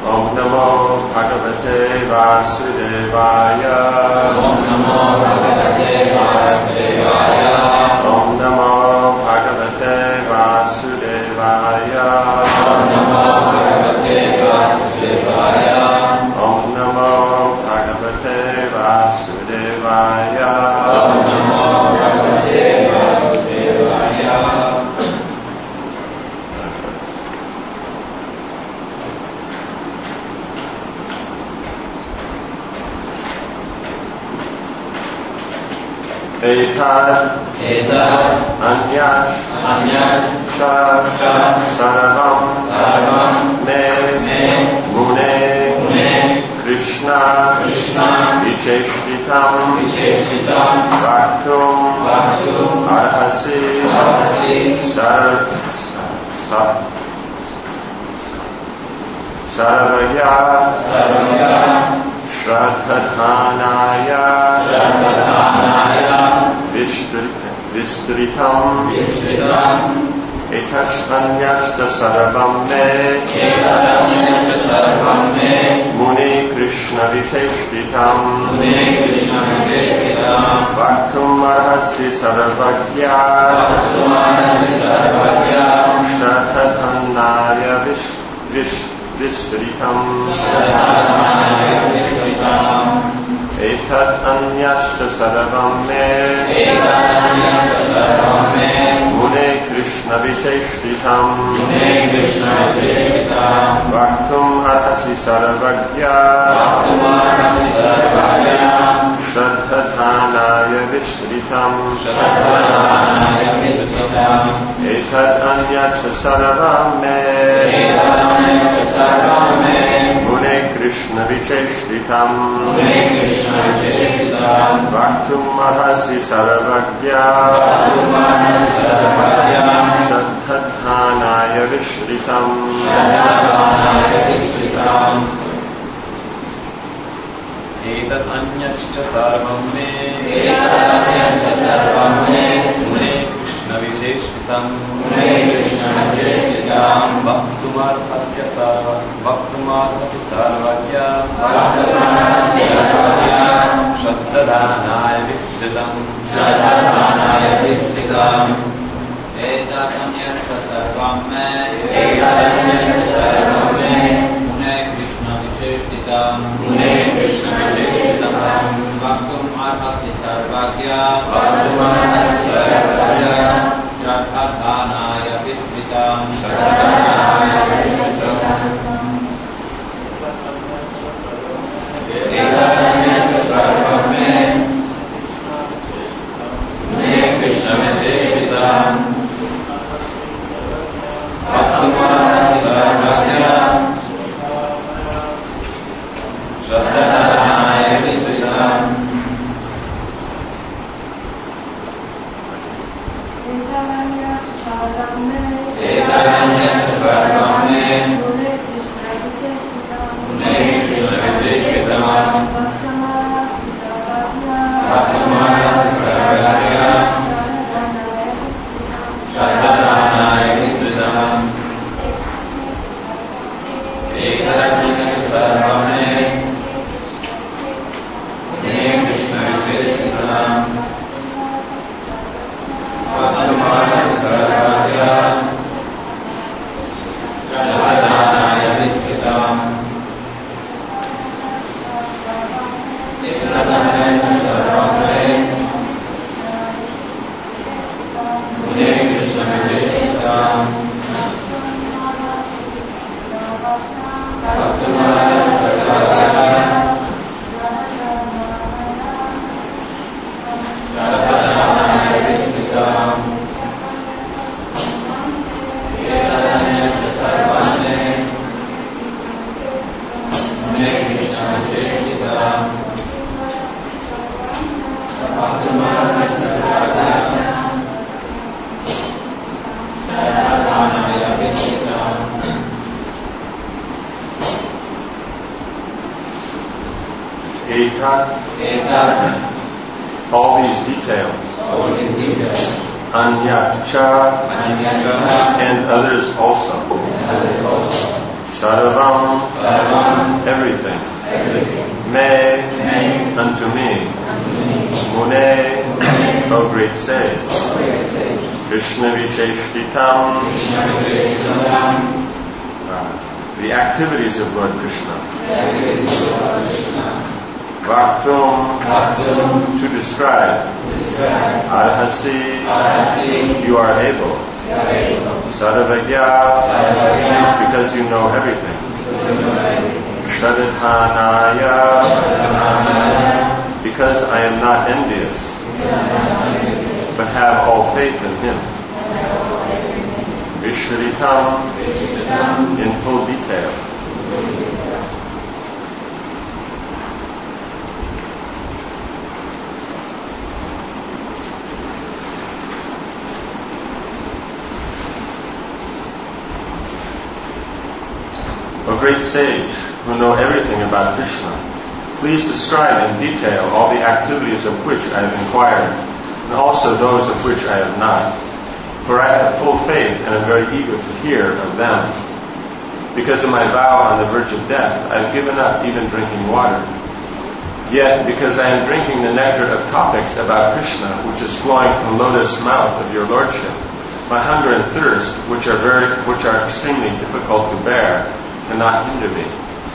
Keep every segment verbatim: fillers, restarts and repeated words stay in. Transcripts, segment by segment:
Om Namo Bhagavate Vasudevaya. Om Namo Bhagavate Vasudevaya. Om Namo Bhagavate Vasudevaya. Om Namo Bhagavate Vasudevaya. Om Namo Bhagavate Vasudevaya. Om Namo Bhagavate Vasudevaya. Etad Etad Anyat Anyat Cha Cha Sarvam Sarvam Me Me Mune Mune Krishna Krishna Vicheshtitam Vicheshtitam Bhaktum Bhaktum Arhasi Arhasi Sar Sar Sarvaya Sarvaya Shraddhanaya Shraddhanaya Vistritam Vistritam Etachanyashta Sarvam Me Etanyashta Sarvam Me Muni Krishna Vicheshtitam Mune Krishna Vicheshtitam Bhaktum Arhasi Sarvagya Bhaktum Arhasi Sarvagya Shraddhanaya Vistritam Shraddhanaya Vistritam Etat Anyashta Sarvam Me Etanyashta Sarvam Me Mune Krishna Vicheshtitam Mune Krishna Vicheshtitam Bhaktum Arhasi Sarvagya Bhaktum Arhasi Sarvagya Shraddhanaya Vistritam Shraddhanaya Vistritam Etat Anyashta Sarvam Me Etanyashta Sarvam Me Mune Krishna Vicheshtitam Mune Krishna Vicheshtitam Bhaktum Arhasi Sarvagya Bhaktum Arhasi Sarvagya Shraddhanaya Vistritam Shraddhanaya Vistritam Etat anyashta sarvam me Etanyashta Sarvam Me Mune Krishna Vicheshtitam Mune Krishna Vicheshtitam Bhaktum Arhasi sarva Bhaktum Arhasi sarvagya Bhaktum Arhasi Sarvagya Shraddhanaya Vistritam Shraddhanaya Vistritam Etanyashta Sarvam Me Etanyashta Sarvam Me Mune Krishna Vicheshtitam Mune Krishna Vicheshtitam Bhaktum Arhasi Sarvagya Bhaktum Arhasi Sarvagya Shraddhanaya Vistritam Shraddhanaya Vistritam Etanyashta Sarvam Me Mune Krishna Vicheshtitam Bhaktum Arhasi Sarvagya Shraddhanaya Vistritam Etanyashta Sarvam Me Mune Krishna Vicheshtitam Bhaktum Arhasi Sarvagya Shraddhanaya Vistritam Etanyashta Sarvam Me Mune Krishna Vicheshtitam Bhaktum Arhasi Sarvagya Shraddhanaya Vistritam Etanyashta Sarvam Me Mune Krishna Vicheshtitam Bhaktum Arhasi Sarvagya Shraddhanaya Vistritam Etanyashta Sarvam Me Mune Krishna Vicheshtitam Bhaktum Arhasi Sarvagya Shraddhanaya Vistritam Etat, Etad all these details, all these details Anyacha, Anyacha and others also. and others also Sarvam, Sarvam, everything. everything. Me, Me, unto me. unto me. Mune, Mune, O great sage. O great sage. Krishna Vicheshtitam. Krishna Vicheshtitam. Uh, the activities of Lord Krishna. The activities of Lord Krishna. Vaktum, Vaktum, to describe. describe. Arhasi, Arhasi, you are able. you are able. Sarvagya, Sarvagya, because you know everything. because you know everything. Shradhanaya, Shradhanaya, because I am not envious, because I am not envious, but have all faith in Him. but have all faith in Him. Vishritam, Vishritam, in full detail. O great sage, who know everything about Krishna, please describe in detail all the activities of which I have inquired, and also those of which I have not. For I have full faith and am very eager to hear of them. Because of my vow on the verge of death, I have given up even drinking water. Yet, because I am drinking the nectar of topics about Krishna, which is flowing from the lotus mouth of your lordship, my hunger and thirst, which are very, which are extremely difficult to bear, cannot hinder me.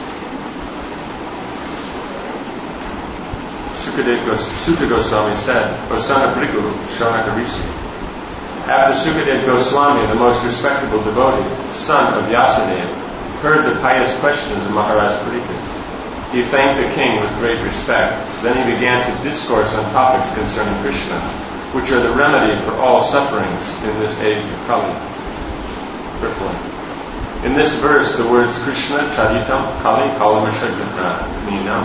Sukha Goswami said, O son of Bhrigu, Shonaka Rishi. After Sukadeva Goswami, the most respectable devotee, the son of Vyasadeva, heard the pious questions of Maharaj Parikshit, he thanked the king with great respect. Then he began to discourse on topics concerning Krishna, which are the remedy for all sufferings in this age of Kali. Purport. In this verse, the words Krishna, Charitam, Kali, Kalmashaknam,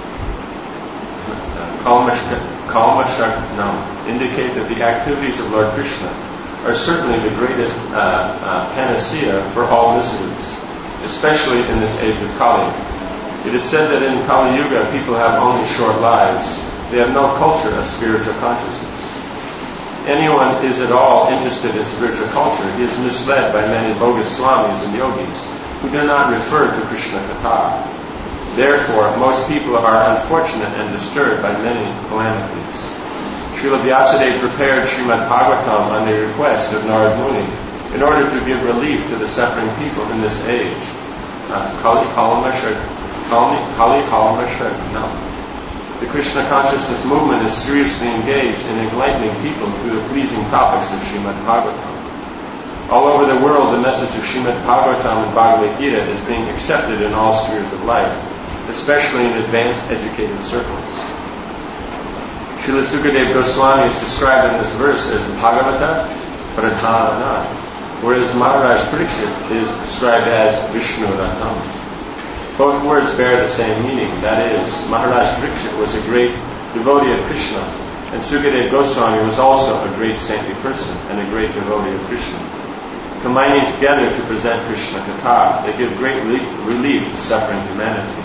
Kalmashaknam indicate that the activities of Lord Krishna are certainly the greatest uh, uh, panacea for all miseries, especially in this age of Kali. It is said that in Kali Yuga, people have only short lives. They have no culture of spiritual consciousness. Anyone is at all interested in spiritual culture, he is misled by many bogus swamis and yogis who do not refer to Krishna Katha. Therefore, most people are unfortunate and disturbed by many calamities. Srila Vyasadeva prepared Srimad Bhagavatam on the request of Narad Muni in order to give relief to the suffering people in this age. Kali Kalamashak, Kali Kali Kalamashak, no. The Krishna consciousness movement is seriously engaged in enlightening people through the pleasing topics of Srimad Bhagavatam. All over the world, the message of Srimad Bhagavatam and Bhagavad Gita is being accepted in all spheres of life, especially in advanced educated circles. Srila Sukadeva Goswami is described in this verse as Bhagavata Pradhana, whereas Maharaj Parikshit is described as Vishnu Ratam. Both words bear the same meaning. That is, Maharaj Parikshit was a great devotee of Krishna, and Sukadeva Goswami was also a great saintly person and a great devotee of Krishna. Combining together to present Krishna Katha, they give great relief to suffering humanity.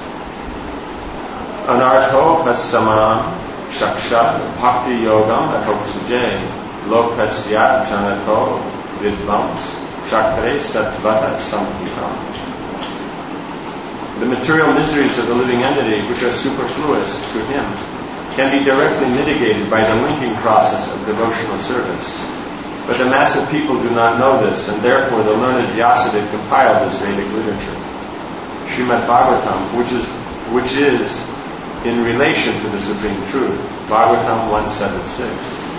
Anartho pasamam shaksha bhakti yogam akoksuje lokasyat janato vidvams chakre satvata samhitam. The material miseries of the living entity, which are superfluous to him, can be directly mitigated by the linking process of devotional service. But the mass of people do not know this, and therefore the learned Vyasadeva compiled this Vedic literature. Srimad Bhagavatam, which is, which is in relation to the Supreme Truth, Bhagavatam one seventy-six.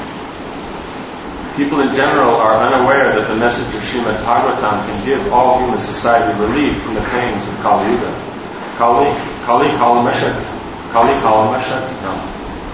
People in general are unaware that the message of Srimad Bhagavatam can give all human society relief from the pains of Kali Yuga. Kali, Kali Kalamashak, Kali Kalamashak, no.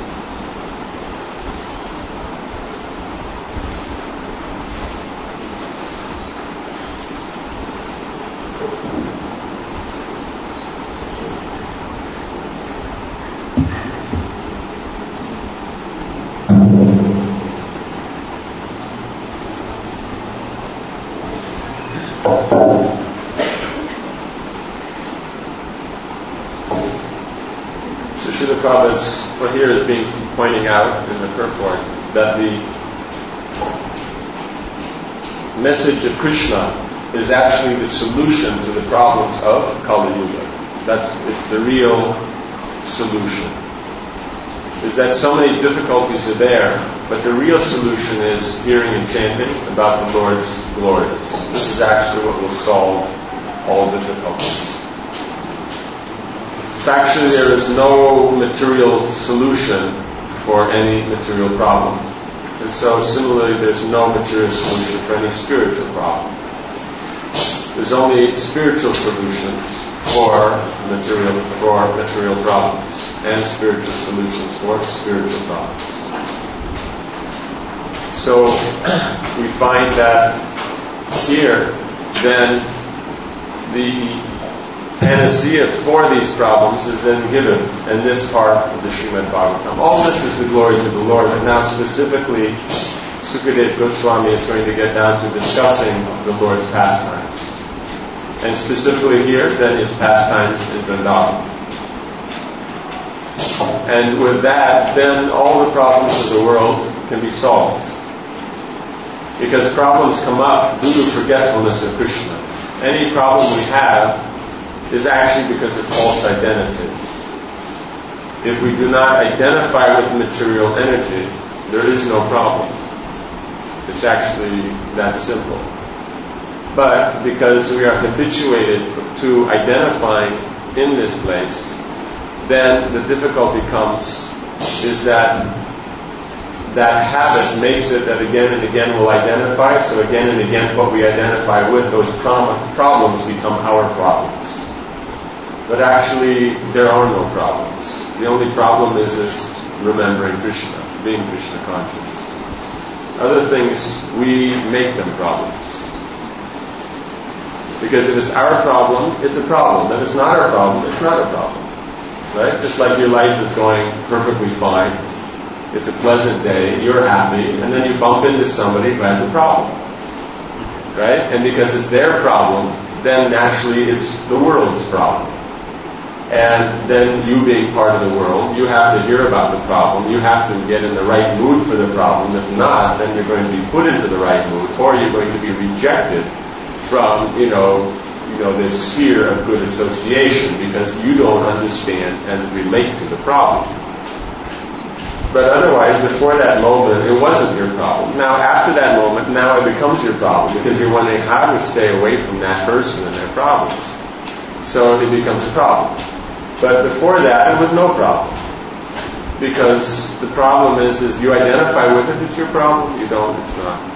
Prabhupada's, what here is being pointing out in the purport, that the message of Krishna is actually the solution to the problems of Kali Yuga. That's, it's the real solution. Is that so many difficulties are there, but the real solution is hearing and chanting about the Lord's glories. This is actually what will solve all difficulties. Factually, there is no material solution for any material problem. And so, similarly, there's no material solution for any spiritual problem. There's only spiritual solutions for material for material problems, and spiritual solutions for spiritual problems. So, we find that here, then, the panacea for these problems is then given in this part of the Srimad Bhagavatam. All this is the glories of the Lord, but now specifically Sukadeva Goswami is going to get down to discussing the Lord's pastimes. And specifically here, then, his pastimes in Vrindavan. And with that, then all the problems of the world can be solved. Because problems come up due to forgetfulness of Krishna. Any problem we have is actually because of false identity. If we do not identify with material energy, there is no problem. It's actually that simple. But because we are habituated to identifying in this place, then the difficulty comes is that that habit makes it that again and again we'll identify, so again and again what we identify with, those prom- problems become our problems. But actually, there are no problems. The only problem is, is remembering Krishna, being Krishna conscious. Other things, we make them problems. Because if it's our problem, it's a problem. If it's not our problem, it's not a problem. Right? Just like your life is going perfectly fine. It's a pleasant day, you're happy, and then you bump into somebody who has a problem. Right? And because it's their problem, then naturally it's the world's problem. And then you being part of the world, you have to hear about the problem. You have to get in the right mood for the problem. If not, then you're going to be put into the right mood, or you're going to be rejected from, you know, you know, this sphere of good association because you don't understand and relate to the problem. But otherwise, before that moment, it wasn't your problem. Now, after that moment, now it becomes your problem because you're wondering how to stay away from that person and their problems. So it becomes a problem. But before that, it was no problem. Because the problem is, is you identify with it, it's your problem. You don't, it's not.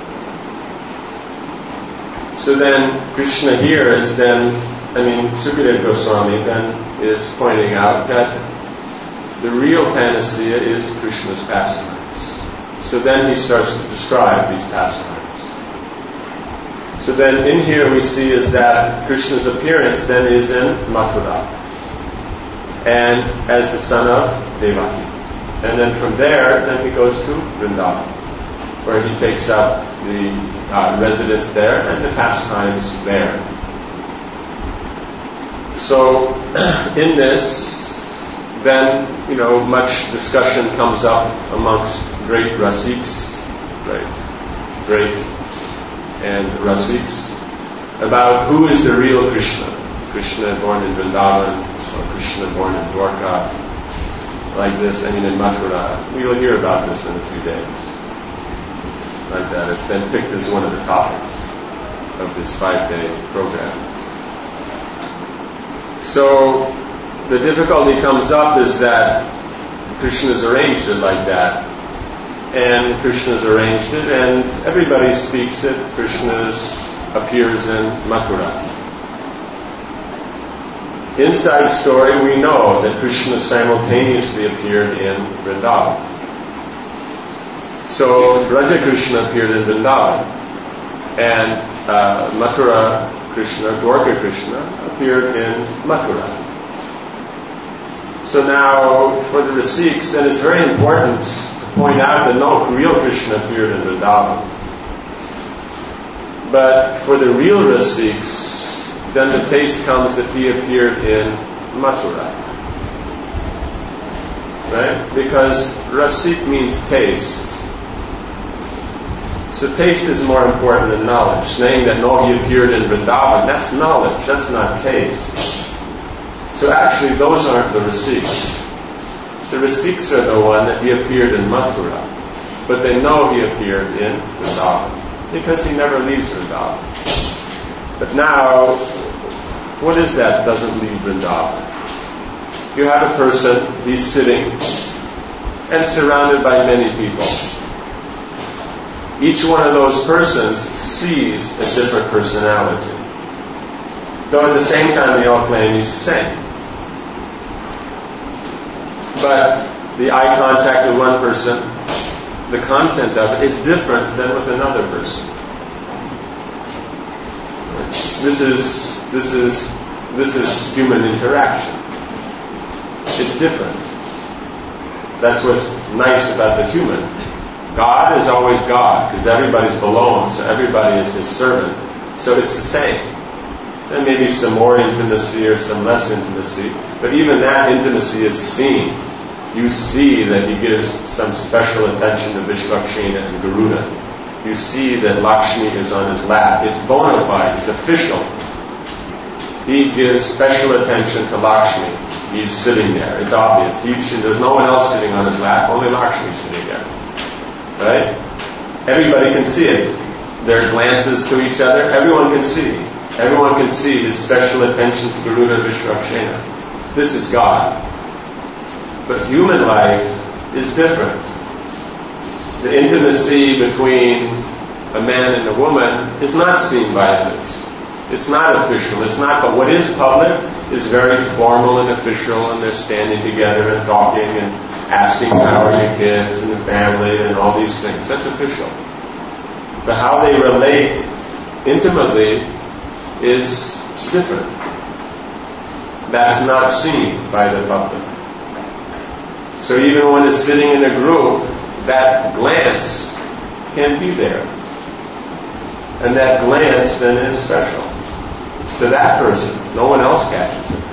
So then, Krishna here is then, I mean, Sukadeva Goswami then is pointing out that the real panacea is Krishna's pastimes. So then he starts to describe these pastimes. So then in here we see is that Krishna's appearance then is in Mathura. And as the son of Devaki. And then from there, then he goes to Vrindavan, where he takes up the uh, residence there and the pastimes there. So in this, then, you know, much discussion comes up amongst great Rasiks, right, great and Rasiks, about who is the real Krishna. Krishna born in Vrindavan, or Krishna born in Dwarka, like this, I mean in Mathura. We will hear about this in a few days. Like that. It's been picked as one of the topics of this five-day program. So, the difficulty comes up is that Krishna's arranged it like that. And Krishna's arranged it, and everybody speaks it. Krishna's appears in Mathura. Inside story, we know that Krishna simultaneously appeared in Vrindavan. So, Raja Krishna appeared in Vrindavan, and uh, Mathura Krishna, Dwarka Krishna, appeared in Mathura. So now, for the Rasiks, then it's very important to point out that no, real Krishna appeared in Vrindavan. But for the real Rasiks, then the taste comes that he appeared in Mathura. Right? Because Rasik means taste. So taste is more important than knowledge. Saying that no, he appeared in Vrindavan, that's knowledge, that's not taste. So actually those aren't the Rasiks. The Rasiks are the one that he appeared in Mathura. But they know he appeared in Vrindavan because he never leaves Vrindavan. But now, what is that doesn't leave Vrindavan? You have a person, he's sitting and surrounded by many people. Each one of those persons sees a different personality. Though at the same time they all claim he's the same. But the eye contact with one person, the content of it is different than with another person. This is this is this is human interaction. It's different. That's what's nice about the human. God is always God because everybody's below him, so everybody is his servant. So it's the same. There may be some more intimacy or some less intimacy, but even that intimacy is seen. You see that he gives some special attention to Vishwakshena and Garuda. You see that Lakshmi is on his lap. It's bona fide, it's official. He gives special attention to Lakshmi. He's sitting there. It's obvious. He should, there's no one else sitting on his lap, only Lakshmi sitting there. Right? Everybody can see it. Their glances to each other, everyone can see. Everyone can see his special attention to Garuda Vishwakshena. This is God. But human life is different. The intimacy between a man and a woman is not seen by others. It's not official. It's not. But what is public is very formal and official, and they're standing together and talking and asking how are your kids and the family and all these things. That's official. But how they relate intimately is different. That's not seen by the public. So even when it's sitting in a group, that glance can be there. And that glance then is special to that person. No one else catches it.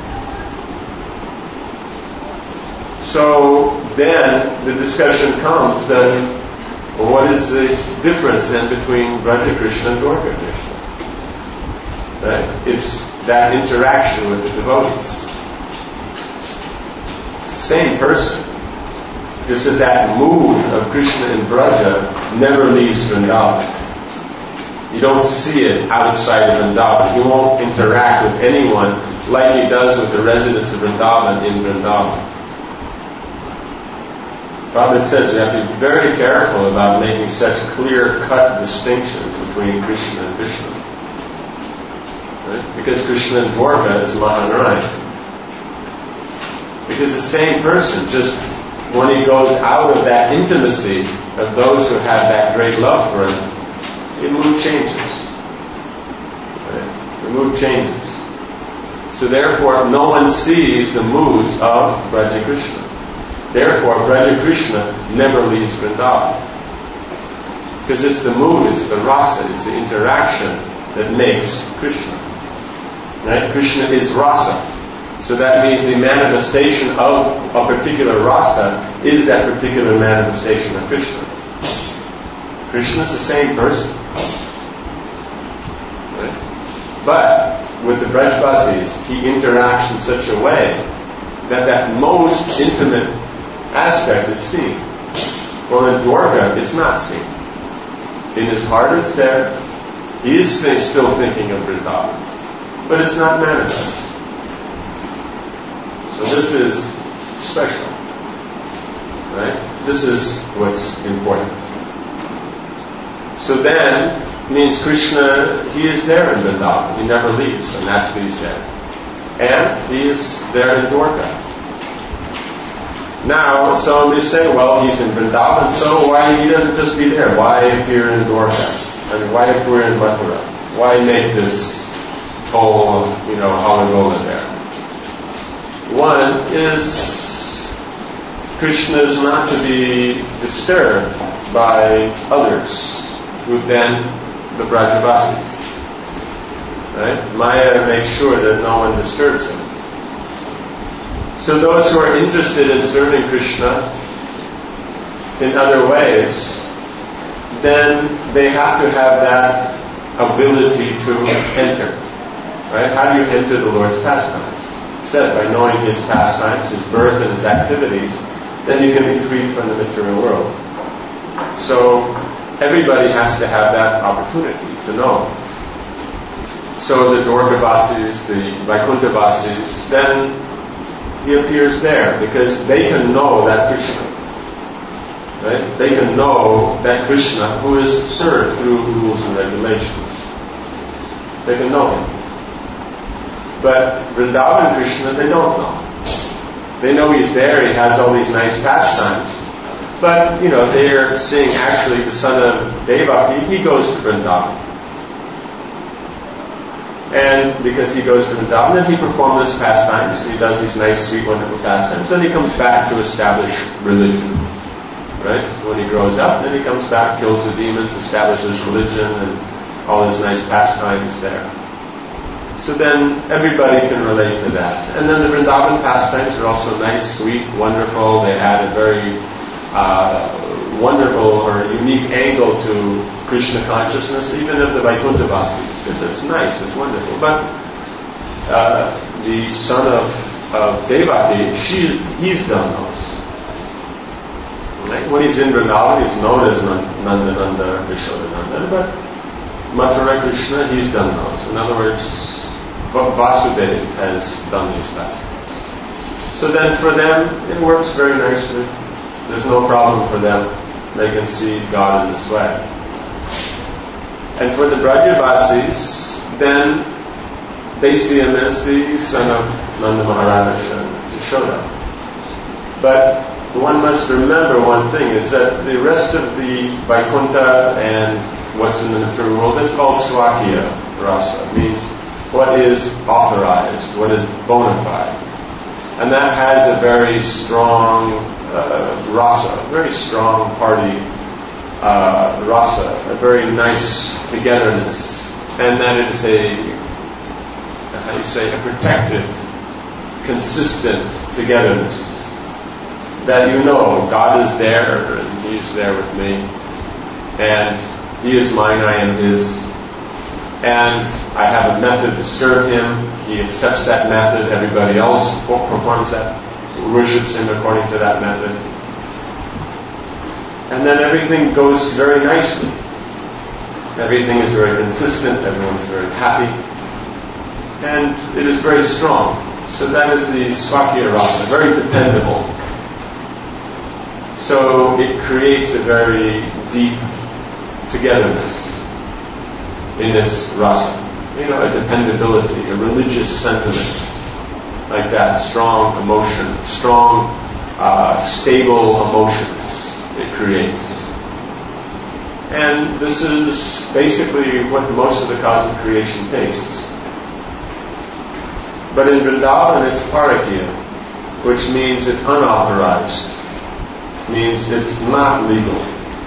So then the discussion comes then, well, what is the difference then between Braja Krishna and Dwarka Krishna? Right? It's that interaction with the devotees. It's the same person. Just that that mood of Krishna and Braja never leaves Vrindavan. You don't see it outside of Vrindavan. He won't interact with anyone like he does with the residents of Vrindavan in Vrindavan. Prabhupada says we have to be very careful about making such clear-cut distinctions between Krishna and Vishnu. Right? Because Krishna and Dwarka is Mahanarayan. Because the same person, just when he goes out of that intimacy of those who have that great love for him, the mood changes. Right? The mood changes. So therefore, no one sees the moods of Braja Krishna. Therefore, Braja Krishna never leaves Vrindavan. Because it's the mood, it's the rasa, it's the interaction that makes Krishna. Right? Krishna is rasa. So that means the manifestation of a particular rasa is that particular manifestation of Krishna. Krishna is the same person. Right? But with the Brajbasis, he interacts in such a way that that most intimate aspect is seen. Well, in Dwarka, it's not seen. In his heart, it's there. He is still thinking of Vrindavan, but it's not manifest. So this is special, right? This is what's important. So then, means Krishna, he is there in Vrindavan. He never leaves, so naturally he's there. And he is there in Dwarka. Now, somebody say, well, he's in Vrindavan, so why he doesn't just be there? Why appear in Dwarka? I mean, why appear in Mathura? Why make this whole, you know, Halagola there? One is Krishna is not to be disturbed by others who then the Brajavasis. Right? Maya makes sure that no one disturbs him. So those who are interested in serving Krishna in other ways, then they have to have that ability to enter. Right? How do you enter the Lord's pastimes? It said, by knowing His pastimes, His birth and His activities, then you can be freed from the material world. So everybody has to have that opportunity to know. So the Dwarkavasis, the Vaikuntavasis, then He appears there because they can know that Krishna. Right? They can know that Krishna who is served through rules and regulations. They can know Him. But Vrindavan Krishna, they don't know. They know He's there, He has all these nice pastimes. But, you know, they're seeing actually the son of Devaki, he goes to Vrindavan. And because he goes to Vrindavan, then he performs his pastimes, and he does these nice, sweet, wonderful pastimes. Then he comes back to establish religion. Right? When he grows up, then he comes back, kills the demons, establishes religion, and all his nice pastimes there. So then everybody can relate to that. And then the Vrindavan pastimes are also nice, sweet, wonderful. They add a very uh, wonderful or unique angle to Krishna consciousness, even of the Vaikuntavasis, because it's nice, it's wonderful. But uh, the son of, of Devaki, she, he's done those. Right? When he's in Vrindavan, he's known as Nandananda, Yashodananda, but Mathura Krishna, he's done those. In other words, Vasudeva has done these pastimes. So then for them, it works very nicely. There's no problem for them. They can see God in this way. And for the Brajavasis, then they see Him as the son of Nanda Maharaj and Yashoda. But one must remember one thing, is that the rest of the Vaikuntha and what's in the material world, that's called Swakya Rasa. It means what is authorized, what is bona fide. And that has a very strong uh, rasa, a very strong party uh, rasa, a very nice togetherness. And that it is a, how do you say, a protective, consistent togetherness. That you know, God is there, and He's there with me. And He is mine, I am His. And I have a method to serve Him. He accepts that method. Everybody else performs that, worships Him according to that method. And then everything goes very nicely. Everything is very consistent. Everyone's very happy. And it is very strong. So that is the Swakya Rasa, very dependable. So it creates a very deep togetherness in its rasa. You know, a dependability, a religious sentiment, like that, strong emotion, strong, uh, stable emotions it creates. And this is basically what most of the cosmic creation tastes. But in Vrindavan it's parakya, which means it's unauthorized, means it's not legal.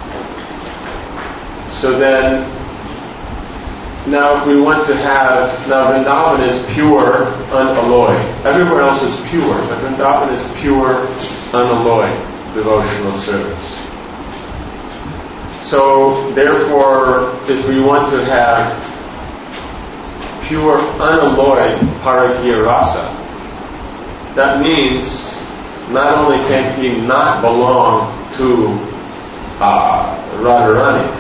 So then, now if we want to have, now Vrindavan is pure, unalloyed. Everywhere else is pure, but Vrindavan is pure, unalloyed devotional service. So therefore, if we want to have pure, unalloyed parakya rasa, that means not only can he not belong to uh, Radharani,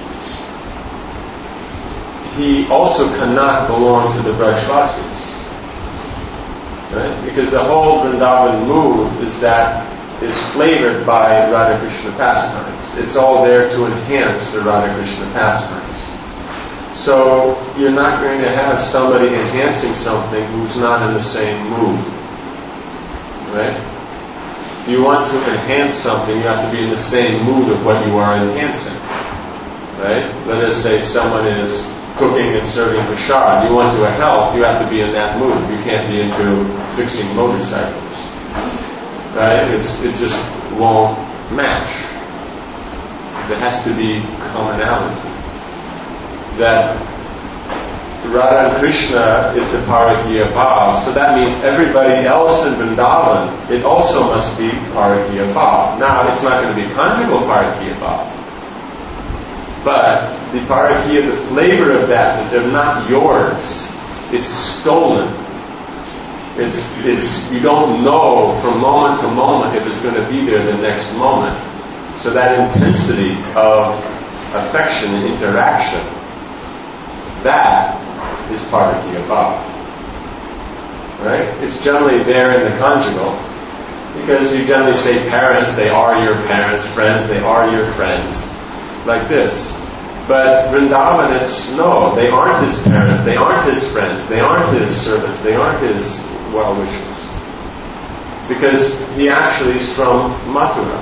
he also cannot belong to the Brajvasis. Right? Because the whole Vrindavan mood is that is flavored by Radha Krishna pastimes. It's all there to enhance the Radha Krishna pastimes. So you're not going to have somebody enhancing something who's not in the same mood. Right? If you want to enhance something, you have to be in the same mood of what you are enhancing. Right? Let us say someone is cooking and serving prasad. You want to help, you have to be in that mood. You can't be into fixing motorcycles. Right? It's, it just won't match. There has to be commonality. That Radha and Krishna is a parakya bhav, so that means everybody else in Vrindavan, it also must be parakya bhav. Now, it's not going to be conjugal parakya bhav. But the parakya, the flavor of that, that they're not yours, it's stolen. It's, it's, you don't know from moment to moment if it's going to be there the next moment. So that intensity of affection and interaction, that is parakya bhava. Right? It's generally there in the conjugal, because you generally say parents, they are your parents, friends, they are your friends, like this. But Vrindavan, it's no, they aren't his parents, they aren't his friends, they aren't his servants, they aren't his well-wishers. Because he actually is from Mathura.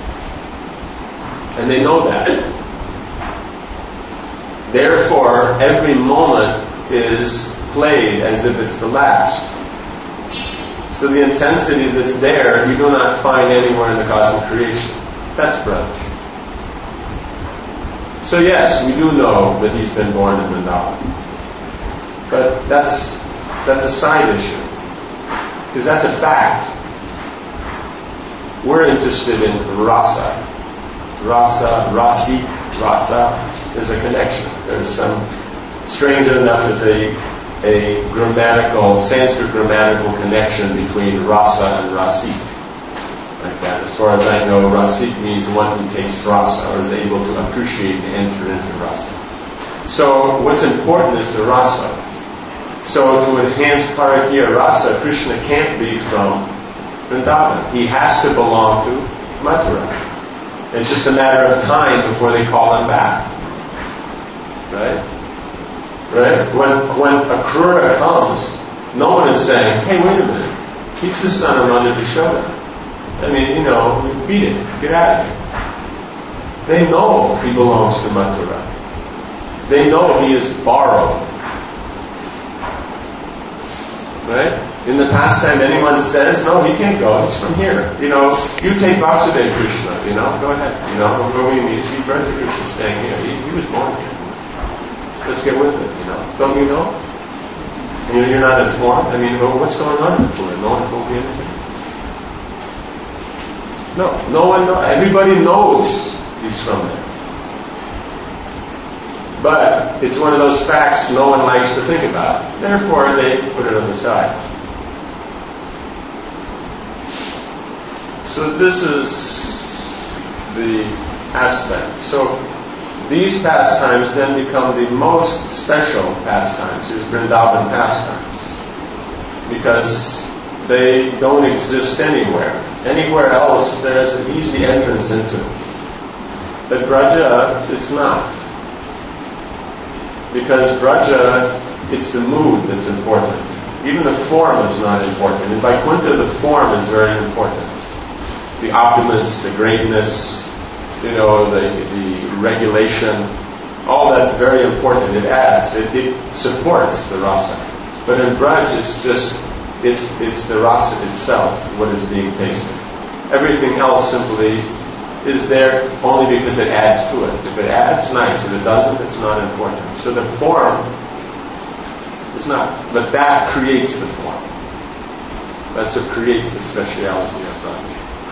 And they know that. Therefore, every moment is played as if it's the last. So the intensity that's there, you do not find anywhere in the cosmic creation. That's Braj. So yes, we do know that he's been born in Vrindavan. But that's that's a side issue. Because that's a fact. We're interested in rasa. Rasa, rasi, rasa. There's a connection. There's some, strange enough, there's a, a grammatical, Sanskrit grammatical connection between rasa and rasi. Like that. As far as I know, rasik means one who tastes rasa, or is able to appreciate and enter into rasa. So what's important is the rasa. So to enhance parakya rasa, Krishna can't be from Vrindavan. He has to belong to Mathura. It's just a matter of time before they call him back. Right? Right? When when Akrura comes, no one is saying, hey, wait a minute, he's the son of Nanda Yashoda. I mean, you know, beat it, get out of here. They know he belongs to Mathura. They know he is borrowed. Right? In the pastime, anyone says, no, he can't go, he's from here. You know, you take Vasudeva Krishna, you know, go ahead. You know, go we meet, see Brother Krishna staying here. He, he was born here. Let's get with it, you know. Don't you know? And you're not informed? I mean, well, what's going on in Mathura? No one told me anything. No, no one knows. Everybody knows he's from there. But it's one of those facts no one likes to think about. Therefore, they put it on the side. So this is the aspect. So these pastimes then become the most special pastimes, is Vrindavan pastimes. Because they don't exist anywhere. Anywhere else, there's an easy entrance into. But Braja, it's not. Because Braja, it's the mood that's important. Even the form is not important. In Vaikuntha, the form is very important. The opulence, the greatness, you know, the, the regulation, all that's very important. It adds, it, it supports the rasa. But in Braj, it's just, it's it's the rasa itself, what is being tasted. Everything else simply is there only because it adds to it. If it adds, nice. If it doesn't, it's not important. So the form is not, but that creates the form. That's what creates the speciality of Braj.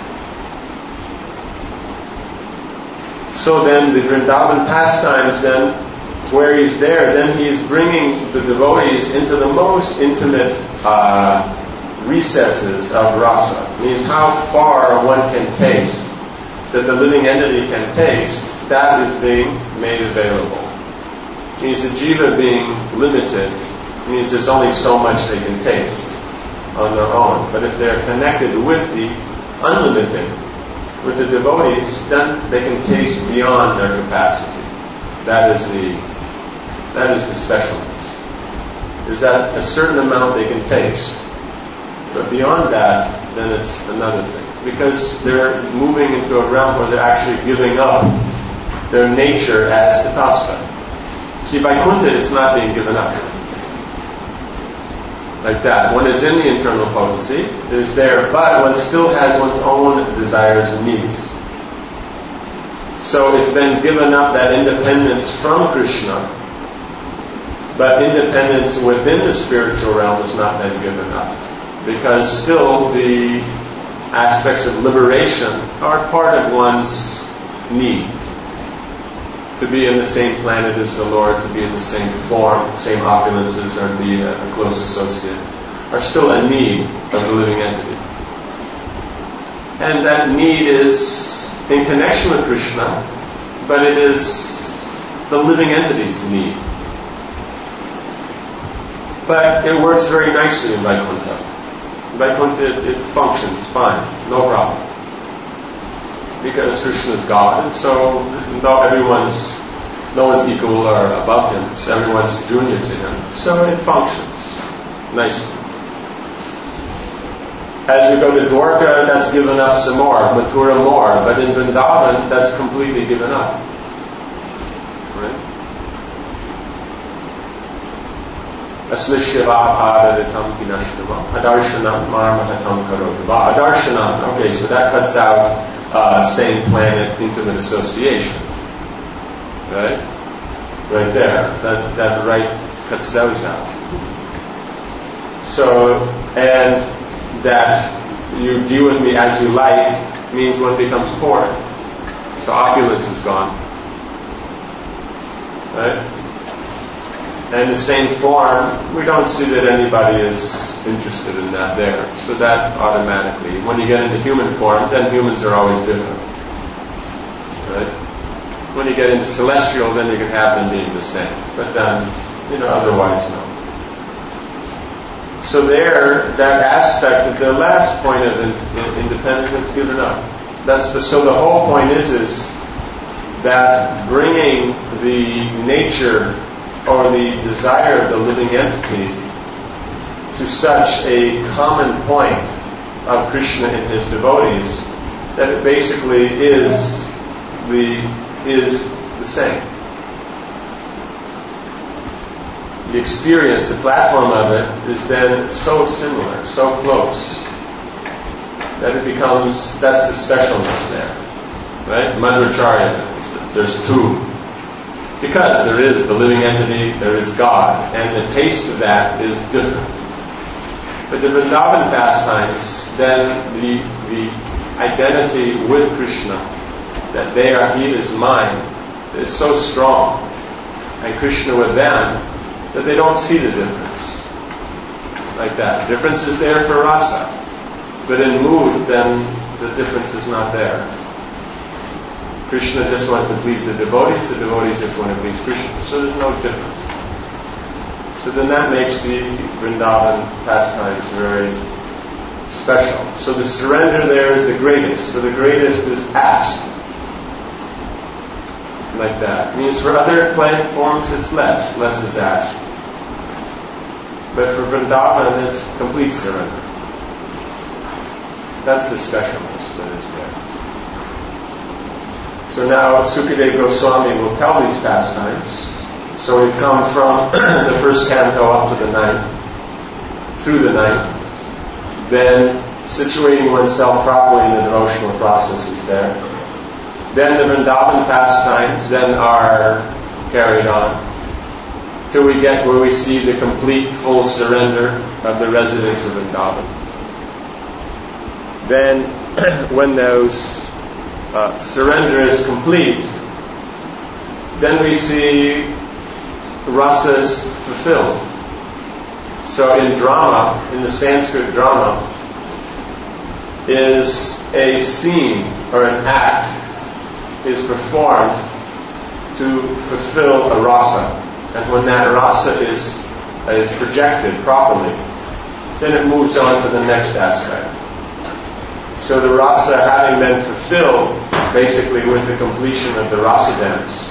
So then the Vrindavan pastimes, then, where he's there, then he's bringing the devotees into the most intimate uh, recesses of rasa. It means how far one can taste, that the living entity can taste, that is being made available. It means the jiva being limited, it means there's only so much they can taste on their own. But if they're connected with the unlimited, with the devotees, then they can taste beyond their capacity. That is the that is the specialness. Is that a certain amount they can taste. But beyond that, then it's another thing. Because they're moving into a realm where they're actually giving up their nature as Tathastha. See, Vaikuntha, it's not being given up. Like that. One is in the internal potency, it is there, but one still has one's own desires and needs. So it's been given up, that independence from Krishna, but independence within the spiritual realm has not been given up. Because still the aspects of liberation are part of one's need. to be in the same planet as the Lord, to be in the same form, same opulences, or be a, a close associate, are still a need of the living entity. And that need is in connection with Krishna, but it is the living entity's need. But it works very nicely in Vaikuntha. In Vaikuntha it, it functions fine, no problem. Because Krishna is God, and so no, everyone's, no one's equal or above him, so everyone's junior to him. So it functions nicely. As you go to Dwarka, that's given up some more, Mathura more, but in Vrindavan, that's completely given up. Right? Aslishyavapadaritam pinashnama adarshanam marmahatam karotava. Adarshanam, okay, so that cuts out uh, same planet intimate association. Right? Right there. That, that right cuts those out. So, and that you deal with me as you like means one becomes poor. So opulence is gone. Right? And the same form, we don't see that anybody is interested in that there. So that automatically, when you get into human form, then humans are always different. Right? When you get into celestial, then you can have them being the same. But then, you know, otherwise no. So there, that aspect of the last point of in, in, independence is given up. That's the, so the whole point is, is that bringing the nature or the desire of the living entity to such a common point of Krishna and his devotees that it basically is the is the same. The experience, the platform of it is then so similar, so close, that it becomes, that's the specialness there. Right? Madhvacharya, there's two. Because there is the living entity, there is God, and the taste of that is different. But the Vrindavan pastimes, then the, the identity with Krishna, that they are, he is mine, is so strong, and Krishna with them, that they don't see the difference. Like that. Difference is there for rasa. But in mood, then the difference is not there. Krishna just wants to please the devotees, the devotees just want to please Krishna. So there's no difference. So then that makes the Vrindavan pastimes very special. So the surrender there is the greatest. So the greatest is asked. Like that. It means for other playing forms it's less. Less is asked. But for Vrindavan it's complete surrender. That's the specialness that is there. So now Sukadeva Goswami will tell these pastimes. So we've come from the first canto up to the ninth, through the ninth, then situating oneself properly in the devotional processes there. Then the Vrindavan pastimes then are carried on till we get where we see the complete full surrender of the residents of Vrindavan. Then when those uh, surrender is complete, then we see rasas fulfilled. So in drama, in the Sanskrit drama, is a scene or an act is performed to fulfill a rasa. And when that rasa is, is projected properly, then it moves on to the next aspect. So the rasa having been fulfilled, basically with the completion of the rasa dance,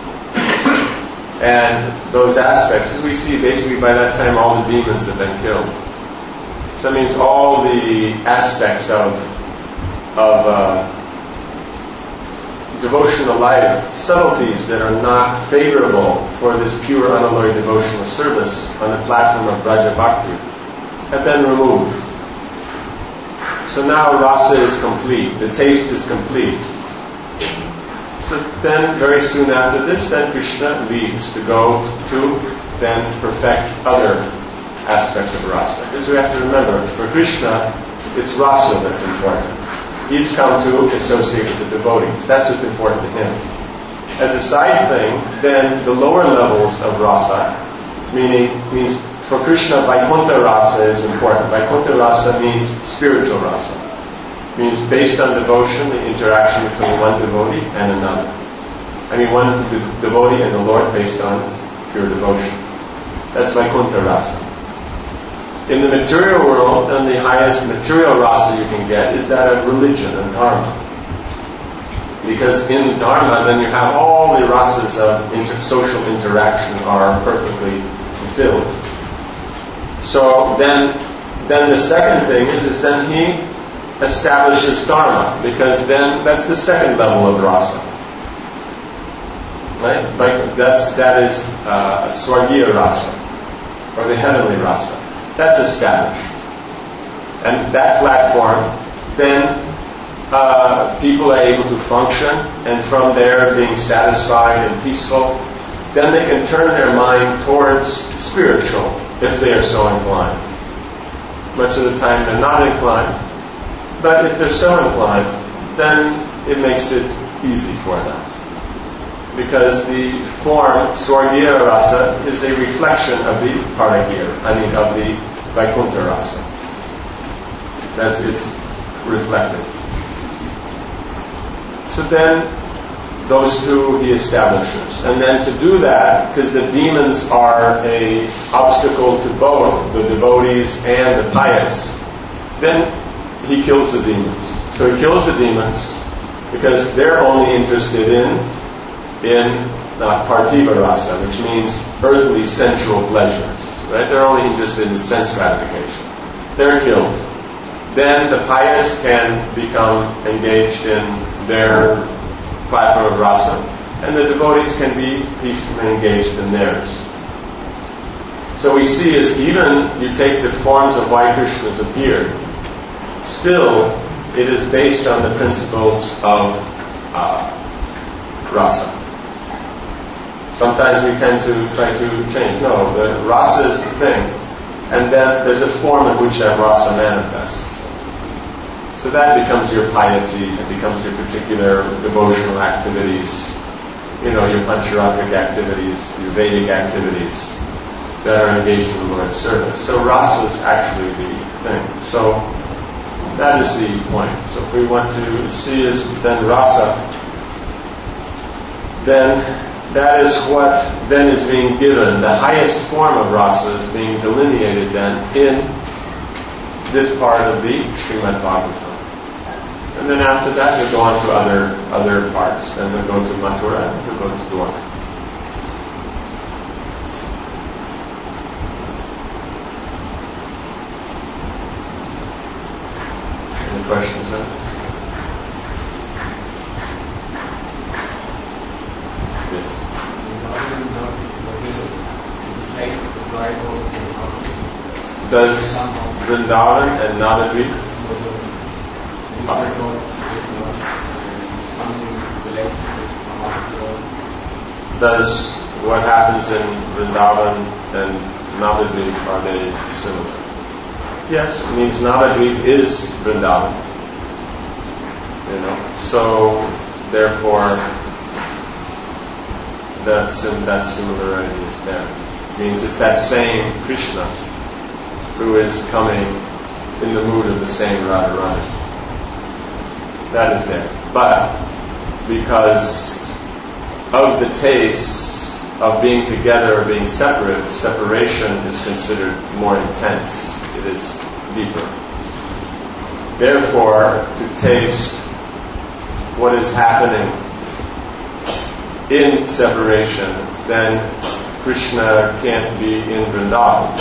and those aspects, as we see, basically by that time all the demons have been killed. So that means all the aspects of of uh, devotional life, subtleties that are not favorable for this pure unalloyed devotional service on the platform of Braja Bhakti, have been removed. So now rasa is complete, the taste is complete. So then, very soon after this, then Krishna leaves to go to then perfect other aspects of rasa. Because we have to remember, for Krishna, it's rasa that's important. He's come to associate with the devotees. That's what's important to him. as a side thing, then the lower levels of rasa, meaning means for Krishna, Vaikuntha rasa is important. Vaikuntha rasa means spiritual rasa. Means based on devotion, the interaction between one devotee and another. I mean, one de- devotee and the Lord based on pure devotion. That's Vaikuntha rasa. In the material world, then the highest material rasa you can get is that of religion and dharma. Because in dharma, then you have all the rasas of inter- social interaction are perfectly fulfilled. So then, then the second thing is, is then he establishes dharma, because then that's the second level of rasa. Right? Like that's that is uh, Swargiya rasa, or the heavenly rasa. That's established, and that platform, then uh, people are able to function, and from there, being satisfied and peaceful, then they can turn their mind towards spiritual, if they are so inclined. Much of the time, they're not inclined. But if they're so inclined, then it makes it easy for them. Because the form, Swargiya rasa, is a reflection of the Paragiya, I mean of the Vaikuntha rasa. That's it's reflected. So then, those two he establishes. And then to do that, because the demons are an obstacle to both the devotees and the pious, then he kills the demons. So he kills the demons because they're only interested in in uh, parthiva rasa, which means earthly sensual pleasures. Right? They're only interested in sense gratification. They're killed. Then the pious can become engaged in their platform of rasa, and the devotees can be peacefully engaged in theirs. So we see is even you take the forms of why Krishna's appeared, still it is based on the principles of uh, rasa. Sometimes we tend to try to change. No, the rasa is the thing, and then there's a form in which that rasa manifests. So that becomes your piety, it becomes your particular devotional activities, you know, your pancharatric activities, your Vedic activities that are engaged in the Lord's service. So rasa is actually the thing. So that is the point. So if we want to see is then rasa, then that is what then is being given. The highest form of rasa is being delineated then in this part of the Srimad Bhagavatam. And then after that, we go on to other other parts. Then we go to Mathura, and we go to Dwarka. Any questions on this? Yes. Does Vrindavan and Navadvip Does what happens in Vrindavan and Navadvip, are they similar? Yes, it means Navadvip is Vrindavan. You know, so therefore that sim- that similarity is there. It means it's that same Krishna who is coming in the mood of the same Radharani. That is there. But because of the taste of being together or being separate, separation is considered more intense. It is deeper. Therefore, to taste what is happening in separation, then Krishna can't be in Vrindavan.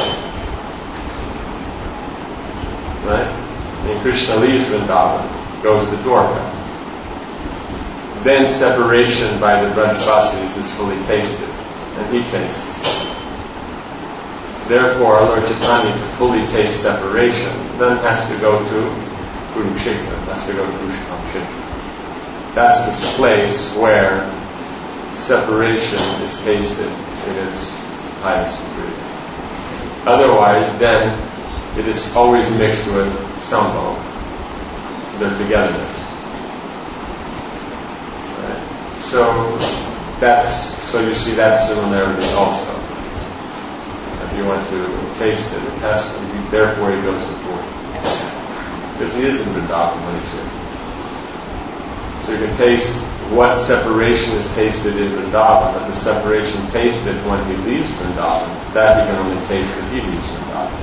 Right? And Krishna leaves Vrindavan, goes to Dwarka. Then separation by the Brajvasis is fully tasted, and he tastes. Therefore, Lord Chaitanya, to fully taste separation, then has to go to Kurukshetra, has to go to Kurukshetra. That's the place where separation is tasted in its highest degree. Otherwise, then, it is always mixed with Sambho, their togetherness. Right? So, that's, so you see that similarity also. If you want to taste it, it has to, therefore he goes to Puri. Because he is in Vrindavan when he's here. So you can taste what separation is tasted in Vrindavan, but the separation tasted when he leaves Vrindavan, that he can only taste if he leaves Vrindavan.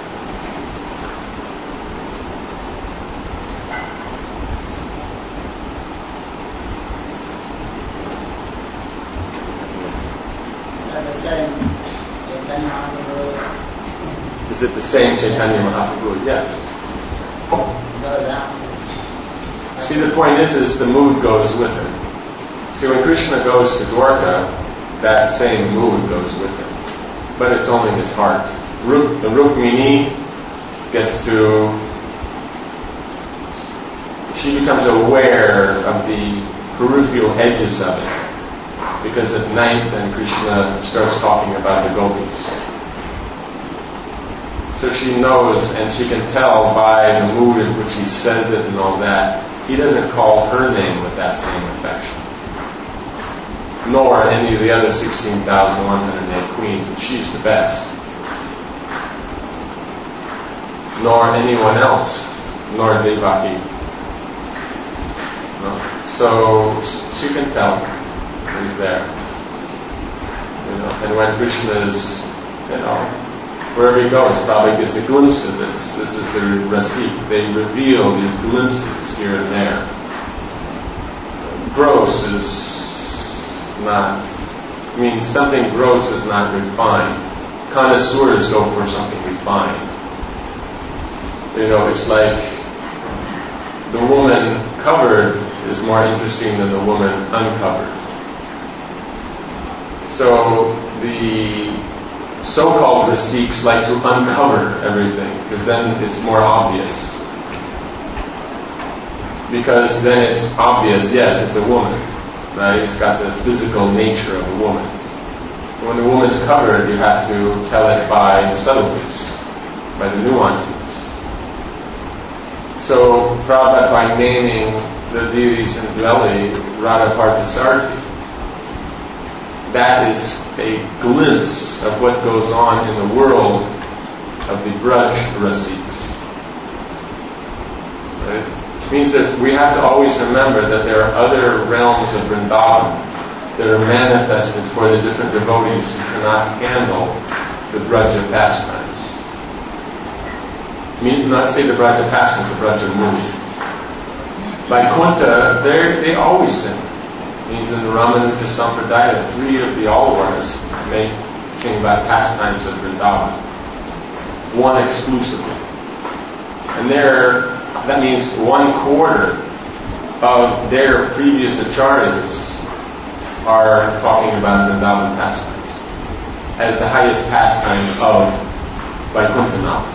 Is it the same Chaitanya Mahaprabhu? Yes. See, the point is, is the mood goes with him. See, when Krishna goes to Dwarka, that same mood goes with him. But it's only his heart. Ruk, the Rukmini gets to, she becomes aware of the peripheral edges of it. Because at night then Krishna starts talking about the gopis. So she knows, and she can tell by the mood in which he says it and all that, he doesn't call her name with that same affection. Nor any of the other sixteen thousand one hundred eight queens, and she's the best. Nor anyone else, nor Devaki. No. So she can tell he's there. You know, and when Krishna is, you know, wherever he goes, probably gives a glimpse of this. This is the rasik. They reveal these glimpses here and there. Gross is not, I mean, something gross is not refined. Connoisseurs go for something refined. You know, it's like the woman covered is more interesting than the woman uncovered. So the so-called rasiks like to uncover everything, because then it's more obvious. Because then it's obvious, yes, it's a woman, right? It's got the physical nature of a woman. When the woman's covered, you have to tell it by the subtleties, by the nuances. So Prabhupada, by naming the deities in Delhi Radha Parthasarathi, that is a glimpse of what goes on in the world of the Braj Rasiks. Right? It means that we have to always remember that there are other realms of Vrindavan that are manifested for the different devotees who cannot handle the Braja pastimes. I mean, not say the Braja pastimes, the Braja mood. Like Kunta, they always sing. It means in the Ramanuja Sampradaya, three of the Alvaras may sing about pastimes of Vrindavan. One exclusively. And there, that means one quarter of their previous acharyas are talking about Vrindavan pastimes as the highest pastime of Vaikuntha.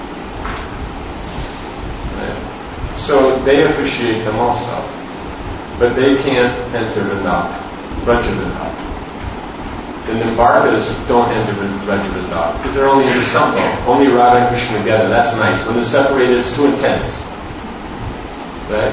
Right? So they appreciate them also. But they can't enter Vrindavan, Braja Vrindavan. The Nimbarkas don't enter Braja Vrindavan because they're only in the Sambho, only Radha and Krishna together. That's nice. When they're separated, it's too intense. Right?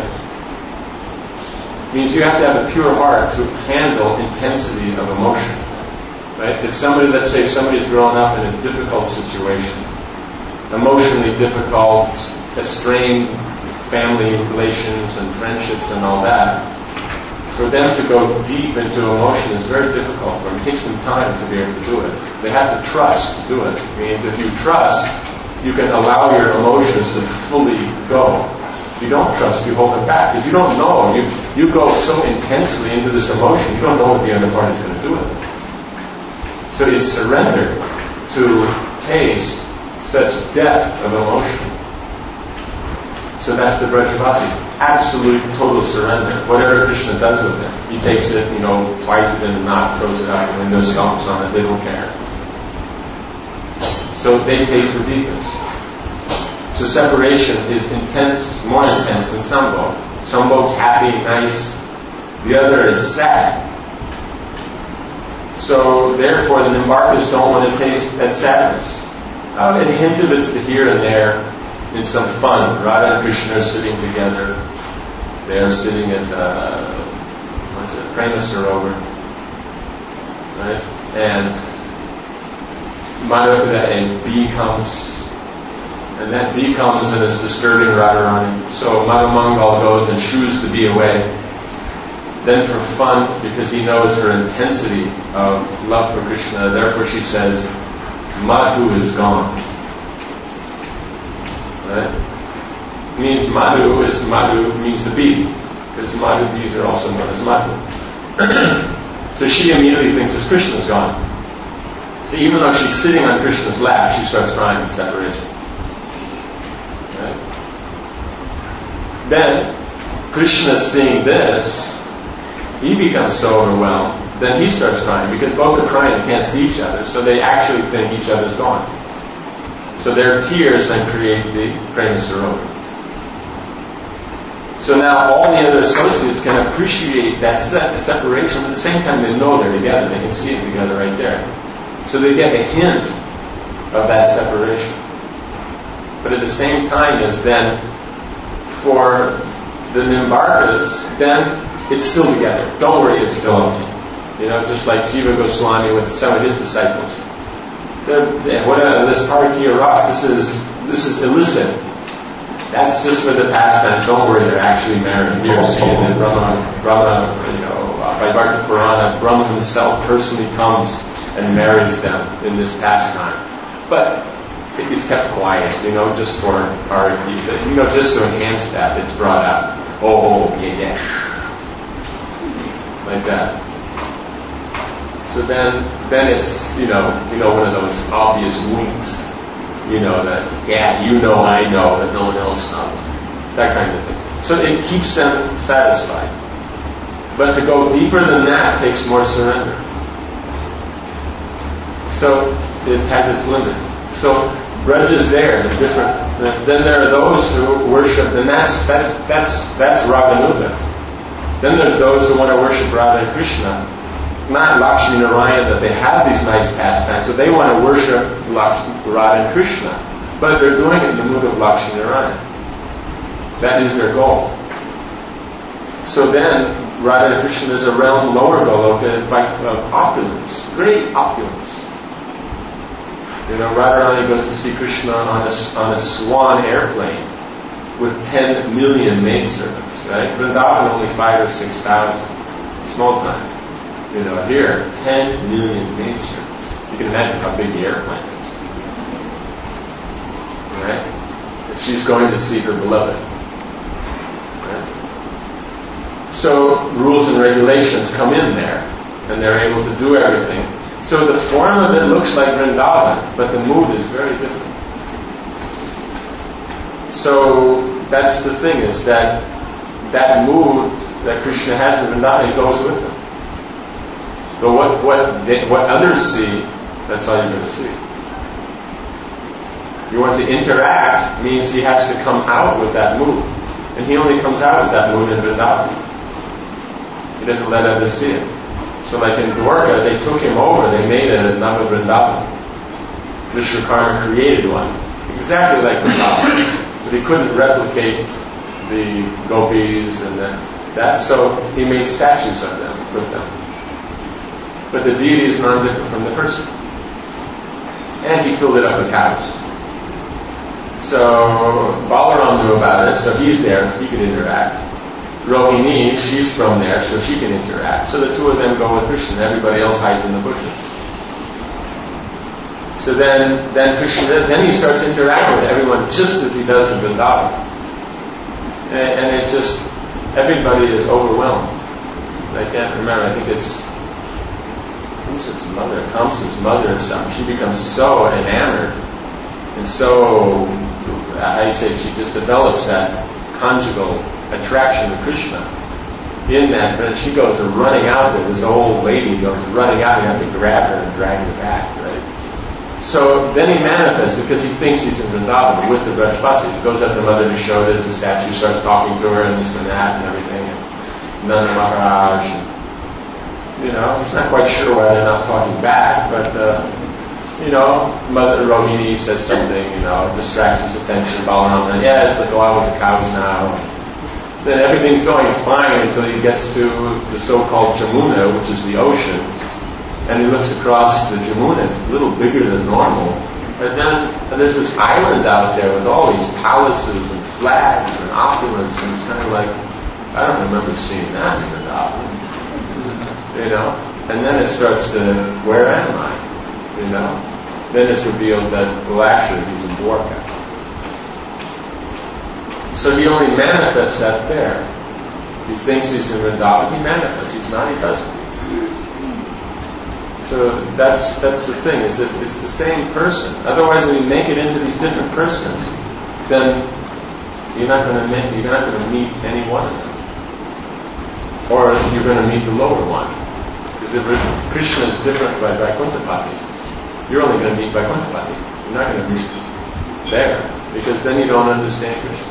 It means you have to have a pure heart to handle intensity of emotion. Right? If somebody, let's say somebody's grown up in a difficult situation, emotionally difficult, estranged family relations and friendships and all that, for them to go deep into emotion is very difficult for them. It takes them time to be able to do it. They have to trust to do it. It means if you trust, you can allow your emotions to fully go. If you don't trust, you hold them back. Because you don't know. You, you go so intensely into this emotion, you don't know what the other party is going to do with it. So it's surrender to taste such depth of emotion. So that's the Brajavasis. Absolute, total surrender. Whatever Krishna does with it. He takes it, you know, plies it in a knot, throws it out the window, stomps on it, they don't care. So they taste the deepest. So separation is intense, more intense in Sambho. Sambho's happy, nice. The other is sad. So therefore the Nimbarkas don't want to taste that sadness. Uh, a hint of it's the here and there. In some fun, Radha and Krishna are sitting together. They are sitting at uh, what's it, Prema Sarovar, right? And Madhu, that a bee comes, and that bee comes and is disturbing Radharani. So Madhu Mangal goes and shoos the bee away. Then for fun, because he knows her intensity of love for Krishna, therefore she says, Madhu is gone. Right? Means Madhu is Madhu means the bee, because Madhu bees are also known as Madhu. So she immediately thinks as Krishna's gone. So even though she's sitting on Krishna's lap, she starts crying in separation. Right? Then Krishna seeing this, he becomes so overwhelmed, then he starts crying, because both are crying and can't see each other, so they actually think each other's gone. So their tears then create the Prema Sarovar. So now all the other associates can appreciate that se- separation, but at the same time they know they're together, they can see it together right there. So they get a hint of that separation. But at the same time as then, for the Nimbarkas, then it's still together. Don't worry, it's still okay. You know, just like Jiva Goswami with some of his disciples. They're, they're, what uh, this Parakiya Ras, this is this is illicit. That's just for the pastimes. Don't worry, they're actually married. Here, see it in Brahma, Brahma, you know, uh, by Bharta Purana, Brahma himself personally comes and marries them in this pastime. But it's kept quiet, you know, just for Parakiya. You know, just to enhance that, it's brought out. Oh, yeah, yeah. Like that. So then, then it's, you know, you know, one of those obvious winks, you know, that, yeah, you know, I know, that no one else knows. That kind of thing. So it keeps them satisfied. But to go deeper than that takes more surrender. So it has its limit. So Braj is there, the different. Then there are those who worship, and that's that's that's that's Raganuga. Then there's those who want to worship Radha and Krishna, not Lakshmi Narayana, that they have these nice pastimes, so they want to worship Lakshmi, Radha and Krishna, but they're doing it in the mood of Lakshmi Narayana. That is their goal. So then, Radha and Krishna is a realm lower Goloka by uh, opulence, great opulence. You know, Radharani goes to see Krishna on a, on a swan airplane with ten million maidservants, right? Vrindavan only five or six thousand. Small time. You know, here, ten million maidservants. You can imagine how big the airplane is. Right? If she's going to see her beloved. Right? So, rules and regulations come in there, and they're able to do everything. So the form of it looks like Vrindavan, but the mood is very different. So that's the thing, is that that mood that Krishna has in Vrindavan goes with him. But what what they, what others see, that's all you're going to see. You want to interact means he has to come out with that mood, and he only comes out with that mood in Vrindavan. He doesn't let others see it. So like in Dwarka, they took him over, they made a Nava Vrindavan. Vishwakarma created one, exactly like Vrindavan. But he couldn't replicate the gopis and the, that, so he made statues of them, with them. But the deity is non-different from the person. And he filled it up with cows. So Balaram knew about it, so he's there, he could interact. Rohini, she's from there, so she can interact. So the two of them go with Krishna, everybody else hides in the bushes. So then, then Krishna, then he starts interacting with everyone just as he does in Vrindavan. And, and it just, everybody is overwhelmed. I can't remember, I think it's, who's its mother? Kamsa's mother or something. She becomes so enamored and so, I say, she just develops that conjugal attraction to Krishna in that, but she goes running out there, this old lady goes running out, and you have to grab her and drag her back, right? So then he manifests, because he thinks he's in Vrindavan with the Brajvasis. He goes up to Mother Yashoda as a statue, starts talking to her and this and that and everything, and Nanda Maharaj, and, you know, he's not quite sure why they're not talking back, but uh, you know, Mother Rohini says something, you know, distracts his attention. Balaram, yes, let's go out with the cows now. Then everything's going fine until he gets to the so-called Jamuna, which is the ocean. And he looks across the Jamuna, it's a little bigger than normal. And then and there's this island out there with all these palaces and flags and opulence, and it's kind of like, I don't remember seeing that in Vrindavan. You know? And then it starts to, where am I? You know? Then it's revealed that, well, actually, he's in Dwarka. So he only manifests that there. He thinks he's in Vrindavan, he manifests. He's not, he doesn't. So that's that's the thing. Is this, it's the same person. Otherwise, when you make it into these different persons, then you're not going to make, you're not going to meet any one of them, or you're going to meet the lower one. Because if Krishna is different by Vaikuntapati, you're only going to meet Vaikuntapati. You're not going to meet there, because then you don't understand Krishna.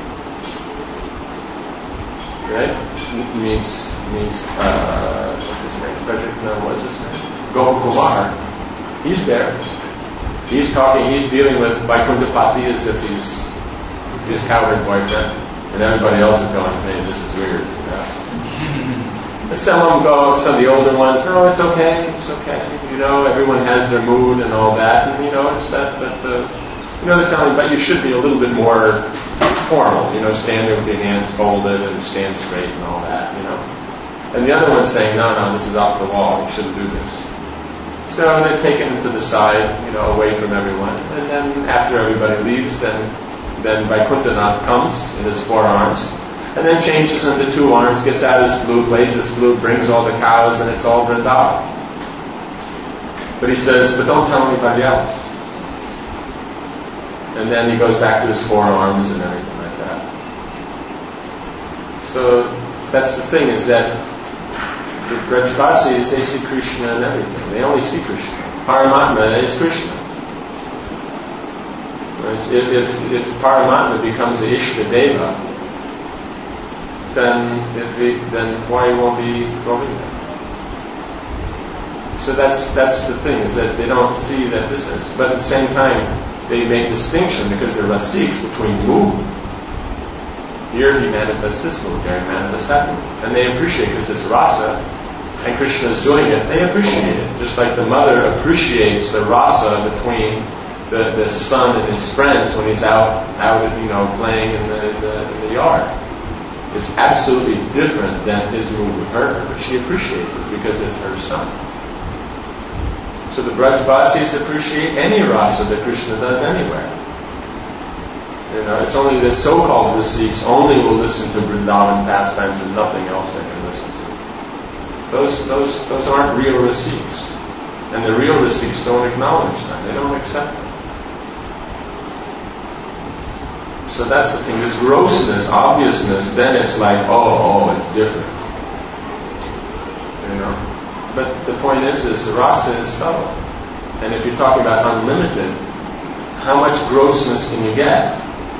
Right? It means means uh, what's his name? Frederick? No, what's his name? Gopakumar. He's there. He's talking. He's dealing with Vaikuntapati as if he's his cowherd boyfriend, and everybody else is going, "Man, this is weird." You know? And some of them go. Some of the older ones, "Oh, it's okay. It's okay." You know, everyone has their mood and all that, and you know, it's that. But uh, you know, they're telling, but you should be a little bit more formal, you know, standing with your hands folded and stand straight and all that, you know. And the other one's saying, no, no, this is off the wall, you shouldn't do this. So they're taken him to the side, you know, away from everyone. And then after everybody leaves, then then Vaikuntanath comes in his four arms, and then changes into two arms, gets out his flute, plays his flute, brings all the cows, and it's all Vrindavan. But he says, but don't tell anybody else. And then he goes back to his forearms and everything like that. So that's the thing, is that the Brajvasis, they see Krishna and everything. They only see Krishna. Paramatma is Krishna. If, if, if Paramatma becomes the Ishtadeva, then if we, then why won't be Govinda? So that's that's the thing, is that they don't see that this is. But at the same time, they make distinction because they're Rasiks between mood. Here he manifests this mood, there he manifests that mood. And they appreciate, because it's rasa, and Krishna is doing it, they appreciate it. Just like the mother appreciates the rasa between the, the son and his friends when he's out, out you know, playing in the, in the, in the yard. It's absolutely different than his mood with her, but she appreciates it because it's her son. So the Brajvasis appreciate any rasa that Krishna does anywhere. You know, it's only the so-called Rasiks only will listen to Vrindavan pastimes and nothing else they can listen to. Those those those aren't real Rasiks. And the real Rasiks don't acknowledge them. They don't accept them. So that's the thing. This grossness, obviousness, then it's like, oh, oh, it's different. You know. But the point is, is the rasa is subtle. And if you're talking about unlimited, how much grossness can you get?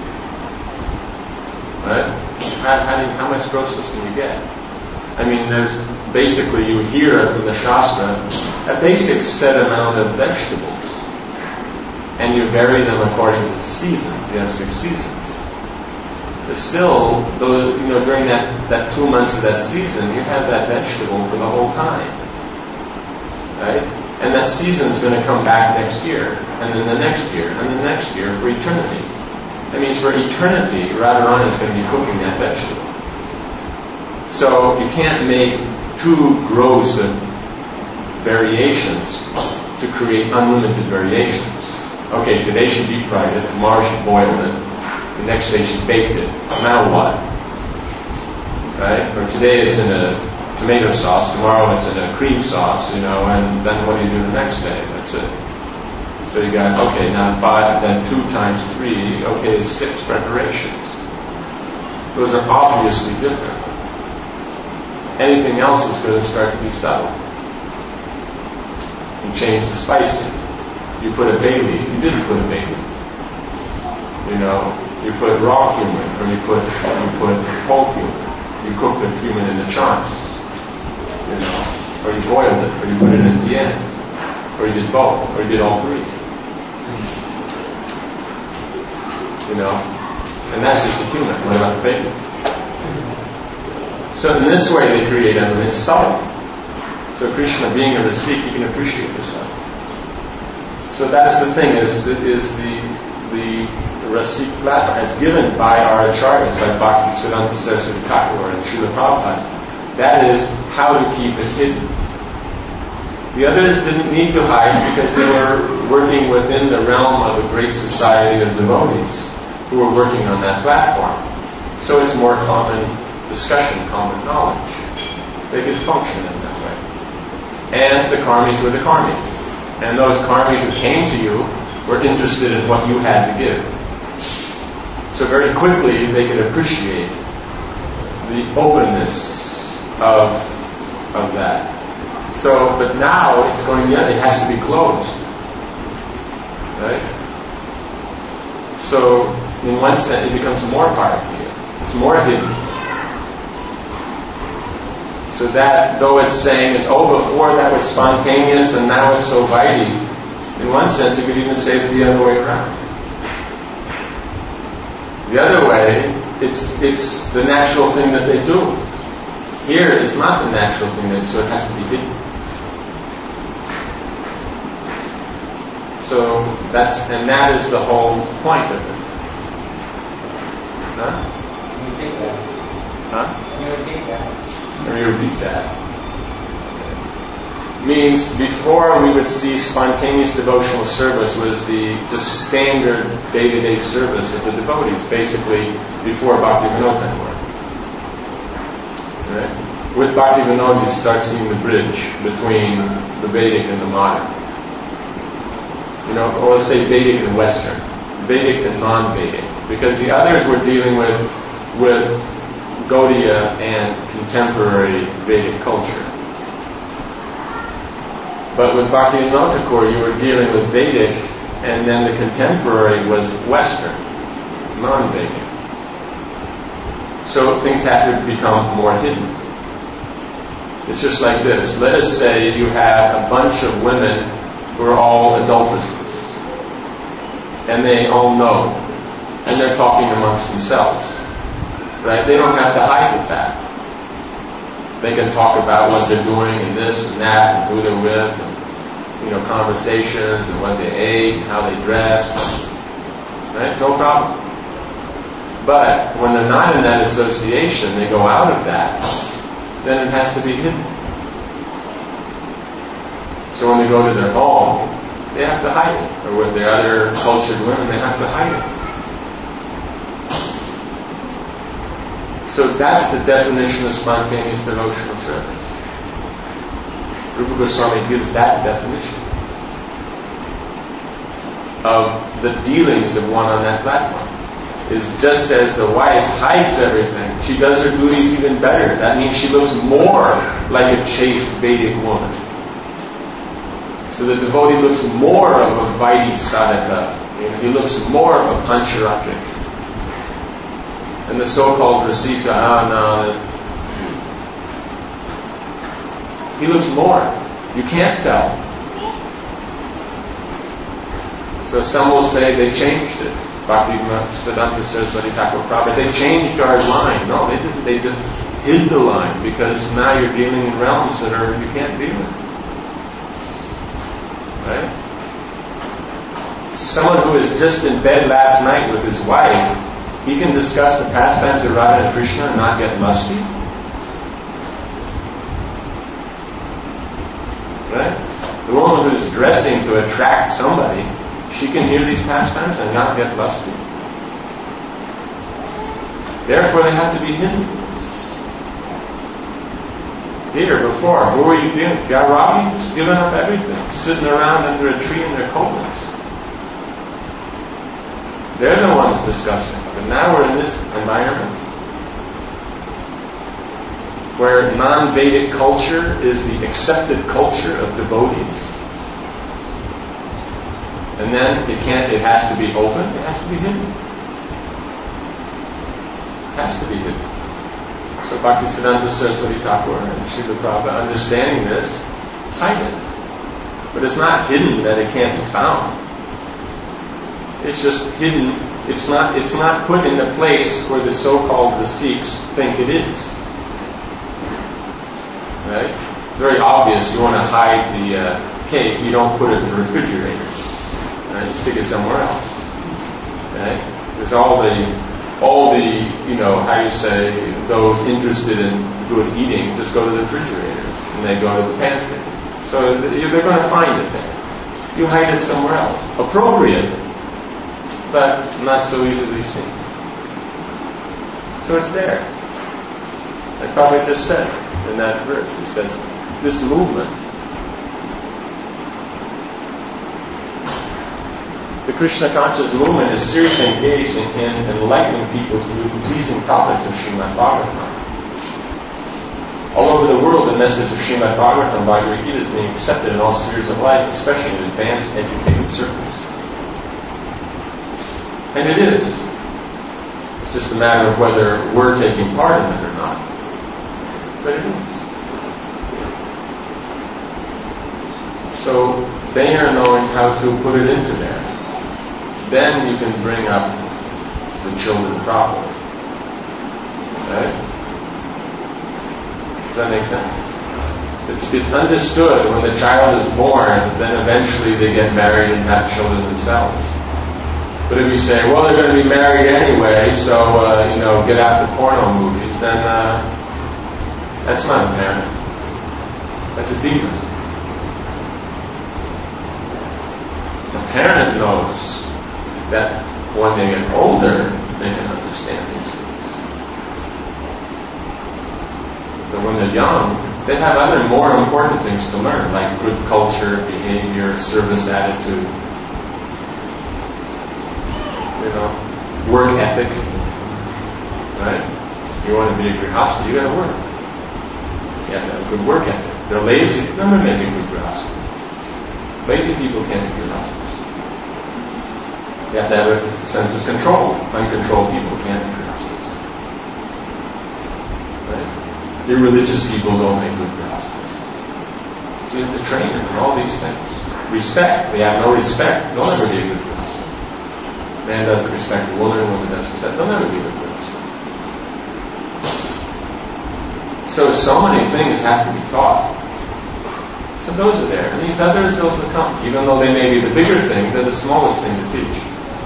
Right? How, how, do you, how much grossness can you get? I mean, there's basically, you hear from the Shastra, a basic set amount of vegetables. And you vary them according to seasons. You have six seasons. But still, though, you know, during that, that two months of that season, you have that vegetable for the whole time. Right? And that season's going to come back next year, and then the next year, and the next year for eternity. That means for eternity, Radharani is going to be cooking that vegetable. So you can't make too gross of variations to create unlimited variations. Okay, today she deep fried it, tomorrow she boiled it, the next day she baked it. Now what? Right? Or today it's in a tomato sauce, tomorrow it's in a cream sauce, you know, and then what do you do the next day? That's it. So you got, okay, now five, then two times three, okay, six preparations. Those are obviously different. Anything else is going to start to be subtle. You change the spicing. You put a bay leaf, you didn't put a bay leaf. You know, you put raw cumin, or you put, you put whole cumin. You cook the cumin in the chunks. You know, or you boiled it, or you put it in at the end, or you did both, or you did all three. You know, and that's just the cumin. What about the bacon? So in this way, they create them. It's subtle. So So Krishna, being a Rasik, you can appreciate the sun. So that's the thing, is, is the, the Rasik platform as given by our acharyas, by Bhakti Siddhanta Saraswati Thakur and Srila Prabhupada. That is how to keep it hidden. The others didn't need to hide because they were working within the realm of a great society of devotees who were working on that platform. So it's more common discussion, common knowledge. They could function in that way. And the karmis were the karmis. And those karmis who came to you were interested in what you had to give. So very quickly they could appreciate the openness of, of that. So, but now it's going the other, it has to be closed. Right? So, in one sense, it becomes more part of you. It's more hidden. So that, though it's saying, is, oh, before that was spontaneous and now it's so vitey, in one sense, you could even say it's the other way around. The other way, it's it's the natural thing that they do. Here, it's not the natural thing, that, so it has to be hidden. So that's, and that is the whole point of it. Huh? Can you repeat that? Huh? Can you repeat that? Let me repeat that. Means before we would see spontaneous devotional service was the, the standard day-to-day service of the devotees, basically before Bhaktivinoda Thakur. Right? With Bhaktivinoda you start seeing the bridge between the Vedic and the modern. You know, or let's say Vedic and Western, Vedic and non-Vedic, because the others were dealing with with Gaudiya and contemporary Vedic culture. But with Bhaktivinoda Thakur, you were dealing with Vedic, and then the contemporary was Western, non-Vedic. So things have to become more hidden. It's just like this. Let us say you have a bunch of women who are all adulteresses, and they all know, and they're talking amongst themselves. Right? They don't have to hide the fact. They can talk about what they're doing and this and that and who they're with and, you know, conversations and what they ate and how they dressed. Right? No problem. But when they're not in that association, they go out of that, then it has to be hidden. So when they go to their home, they have to hide it. Or with their other cultured women, they have to hide it. So that's the definition of spontaneous devotional service. Rupa Goswami gives that definition of the dealings of one on that platform. Is just as the wife hides everything, she does her duties even better. That means she looks more like a chaste Vedic woman. So the devotee looks more of a Vaidhi sadhaka. You know, he looks more of a Pancharatric. And the so-called Rasika, ah, no, he looks more. You can't tell. So some will say they changed it. Bhakti Siddhanta Saraswati Thakur Prabhupada, they changed our line. No, they didn't. They just hid the line because now you're dealing in realms that are you can't deal in. Right? Someone who was just in bed last night with his wife, he can discuss the pastimes of Radha and Krishna and not get lusty. Right? The woman who's dressing to attract somebody, she can hear these pastimes and not get lusty. Therefore, they have to be hidden. Here, before, who were you dealing with? Gauravis, giving up everything, sitting around under a tree in their coconuts. They're the ones discussing. But now we're in this environment where non-Vedic culture is the accepted culture of devotees. And then it can't, it has to be open, it has to be hidden. It has to be hidden. So Bhaktisiddhanta Saraswati Thakur and Srila Prabhupada, understanding this, hide it. But it's not hidden that it can't be found. It's just hidden. It's not, it's not put in the place where the so-called the Sikhs think it is. Right? It's very obvious. You want to hide the uh, cake, you don't put it in the refrigerator. Right? You stick it somewhere else. Right? There's all the, all the, you know, how you say, those interested in good eating just go to the refrigerator and they go to the pantry. So they're going to find it there. You hide it somewhere else. Appropriate, but not so easily seen. So it's there. Like Prabhupada just said in that verse, he says, this movement, the Krishna conscious movement is seriously engaged in, in enlightening people through the pleasing topics of Srimad Bhagavatam. All over the world, the message of Srimad Bhagavatam, Bhagavad Gita, is being accepted in all spheres of life, especially in advanced educated circles. And it is. It's just a matter of whether we're taking part in it or not. But it is. So they are knowing how to put it into there. Then you can bring up the children properly. Right? Does that make sense? It's, it's understood when the child is born, then eventually they get married and have children themselves. But if you say, well, they're going to be married anyway, so, uh, you know, get out the porno movies, then uh, that's not a parent. That's a demon. The parent knows that when they get older, they can understand these things. But when they're young, they have other more important things to learn, like good culture, behavior, service attitude, you know, work ethic, right? You want to be a grihastha, you got to work. You have to have a good work ethic. They're lazy, they're not making good grihastha. Lazy people can't be grihasthas. You have to have a sense of control. Uncontrolled people can't be grihasthas. Right? Irreligious people don't make good grihasthas. So you have to train them in all these things. Respect. They have no respect. They'll never be a good grihastha. Man doesn't respect a woman, a woman doesn't respect. They'll never be a good grihastha. So, so many things have to be taught. So those are there. And these others, those will come. Even though they may be the bigger thing, they're the smallest thing to teach.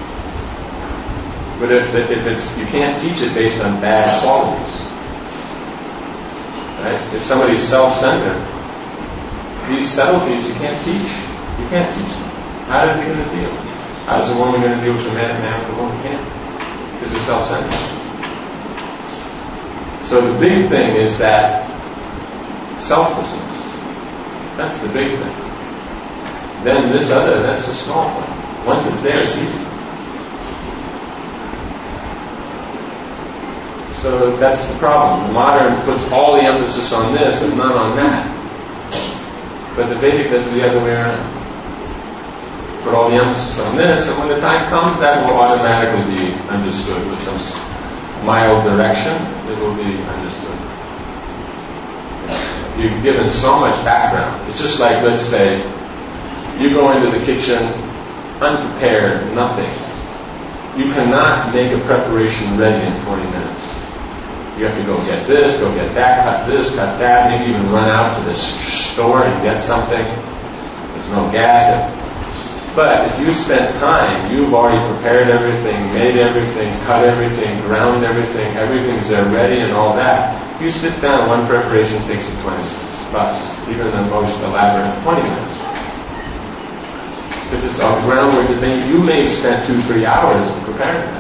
But if it, if it's, you can't teach it based on bad qualities. Right? If somebody's self-centered, these subtleties you can't teach. You can't teach them. How are they going to deal? How's a woman going to deal with a man, a man with a woman can't? Because they're self-centered. So the big thing is that selflessness. That's the big thing. Then this other, that's the small one. Once it's there, it's easy. So that's the problem. The modern puts all the emphasis on this and none on that. But the Vedic does it the other way around. Put all the emphasis on this, and when the time comes, that will automatically be understood with some mild direction. It will be understood. You've given so much background. It's just like, let's say, you go into the kitchen unprepared, nothing. You cannot make a preparation ready in twenty minutes. You have to go get this, go get that, cut this, cut that, maybe even run out to the store and get something. There's no gas. But if you spent time, you've already prepared everything, made everything, cut everything, ground everything, everything's there ready and all that. You sit down, one preparation takes you twenty minutes, plus, even the most elaborate, twenty minutes. Because it's all groundwork that may, you may have spent two, three hours preparing that.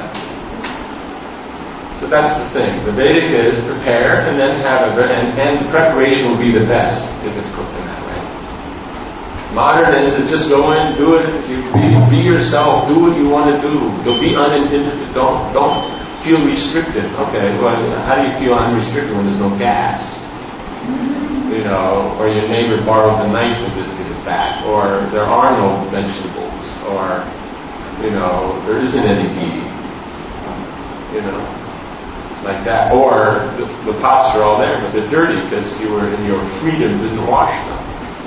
So that's the thing. The Vedic is prepare and then have a, and, and the preparation will be the best if it's cooked in that way. Modern is to just go in, do it, if you be, be yourself, do what you want to do. Don't be uninhibited, don't, don't feel restricted. Okay, well, how do you feel unrestricted when there's no gas? You know, or your neighbor borrowed the knife and didn't give it back, or there are no vegetables, or, you know, there isn't any ghee. You know, like that. Or the, the pots are all there, but they're dirty because you were in your freedom, didn't wash them.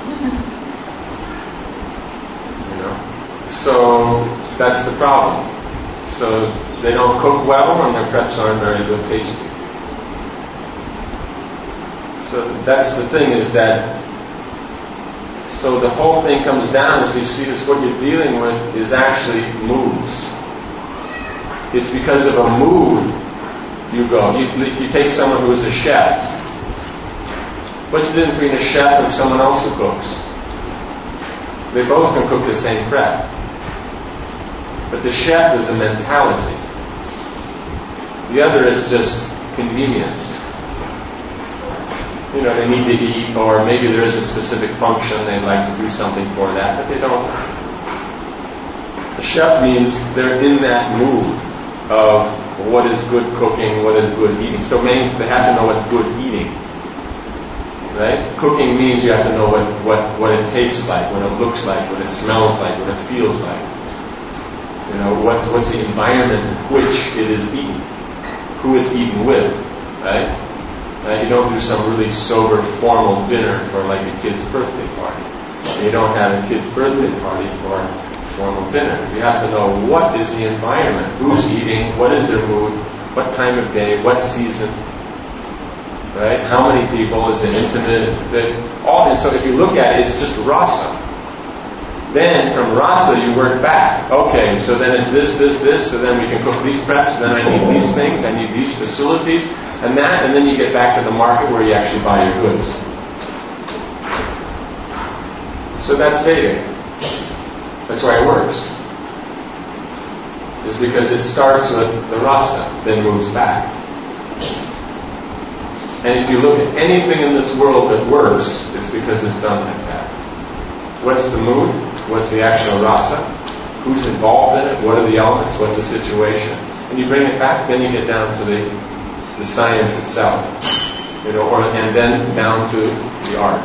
You know, so that's the problem. So they don't cook well, and their preps aren't very good tasting. So that's the thing, is that So the whole thing comes down as you see this, what you're dealing with is actually moods. It's because of a mood you go. You, you take someone who is a chef. What's the difference between a chef and someone else who cooks? They both can cook the same prep. But the chef is a mentality. The other is just convenience. You know, they need to eat, or maybe there is a specific function, they'd like to do something for that, but they don't. A chef means they're in that mood of what is good cooking, what is good eating. So it means they have to know what's good eating. Right? Cooking means you have to know what, what, what it tastes like, what it looks like, what it smells like, what it feels like. You know, what's, what's the environment in which it is eaten, who it's eaten with, right? Uh, you don't do some really sober, formal dinner for like a kid's birthday party. You don't have a kid's birthday party for formal dinner. You have to know what is the environment, who's eating, what is their mood, what time of day, what season, right? How many people, is it intimate, is it big? All this. So if you look at it, it's just rasa. Then from rasa you work back. Okay, so then it's this, this, this, so then we can cook these preps, then I need these things, I need these facilities, and that, and then you get back to the market where you actually buy your goods. So that's Vedic. That's why it works. It's because it starts with the rasa, then moves back. And if you look at anything in this world that works, it's because it's done like that. What's the mood? What's the actual rasa? Who's involved in it? What are the elements? What's the situation? And you bring it back, then you get down to the the science itself, you know, or and then down to the art.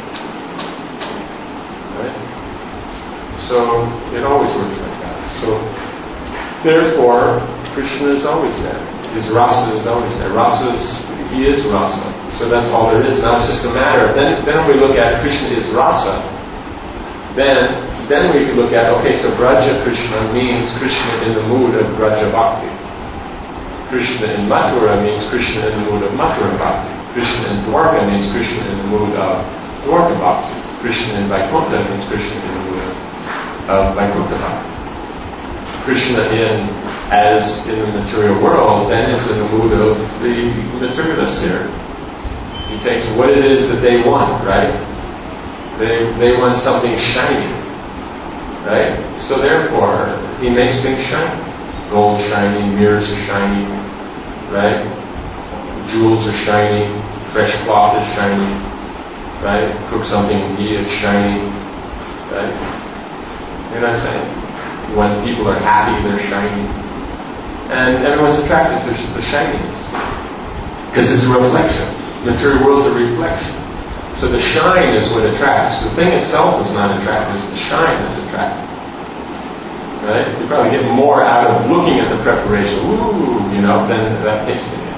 Right? So it always works like that. So therefore, Krishna is always there. His rasa is always there. Rasa is, he is rasa. So that's all there is. Now it's just a matter of, then then when we look at Krishna is rasa, then then we look at, okay, so Braja Krishna means Krishna in the mood of Braja Bhakti. Krishna in Mathura means Krishna in the mood of Mathura Bhakti. Krishna in Dwarka means Krishna in the mood of Dwarka Bhakti. Krishna in Vaikuntha means Krishna in the mood of, of Vaikuntha Bhakti. Krishna in, as in the material world, then is in the mood of the materialists here. He takes what it is that they want, right? They they want something shiny, right? So therefore, he makes things shiny. Gold shiny, mirrors are shiny, right? Jewels are shiny, fresh cloth is shiny, right? Cook something in ghee, it's shiny, right? You know what I'm saying? When people are happy, they're shiny. And everyone's attracted to the shininess. Because it's a reflection. The material world's a reflection. So the shine is what attracts. The thing itself is not attractive, it's the shine that's attractive. Right? You probably get more out of looking at the preparation, ooh, you know, than that tasting it.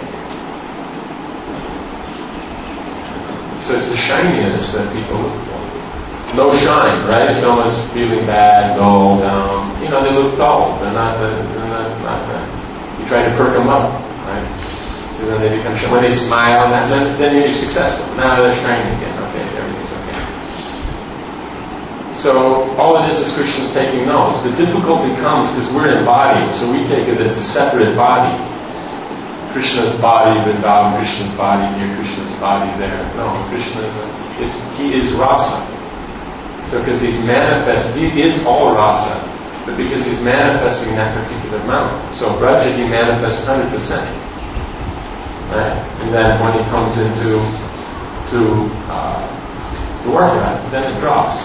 So it's the shininess that people look for. No shine, right? Someone's feeling bad, dull, down. You know, they look dull. They're not. They're not. Not that. You try to perk them up, right? And then they become shiny. When they smile, then then you're successful. Now they're shining again. Okay, everything's okay. So all it is is Krishna's taking those. The difficulty comes because we're embodied, so we take it as a separate body. Krishna's body, Vrindavan, Krishna's body here, Krishna's body there. No, Krishna is he is rasa. So because he's manifest, he is all rasa, but because he's manifesting that particular amount. So Braja, he manifests one hundred percent. Right? And then when he comes into to uh, Dwarka, then it drops.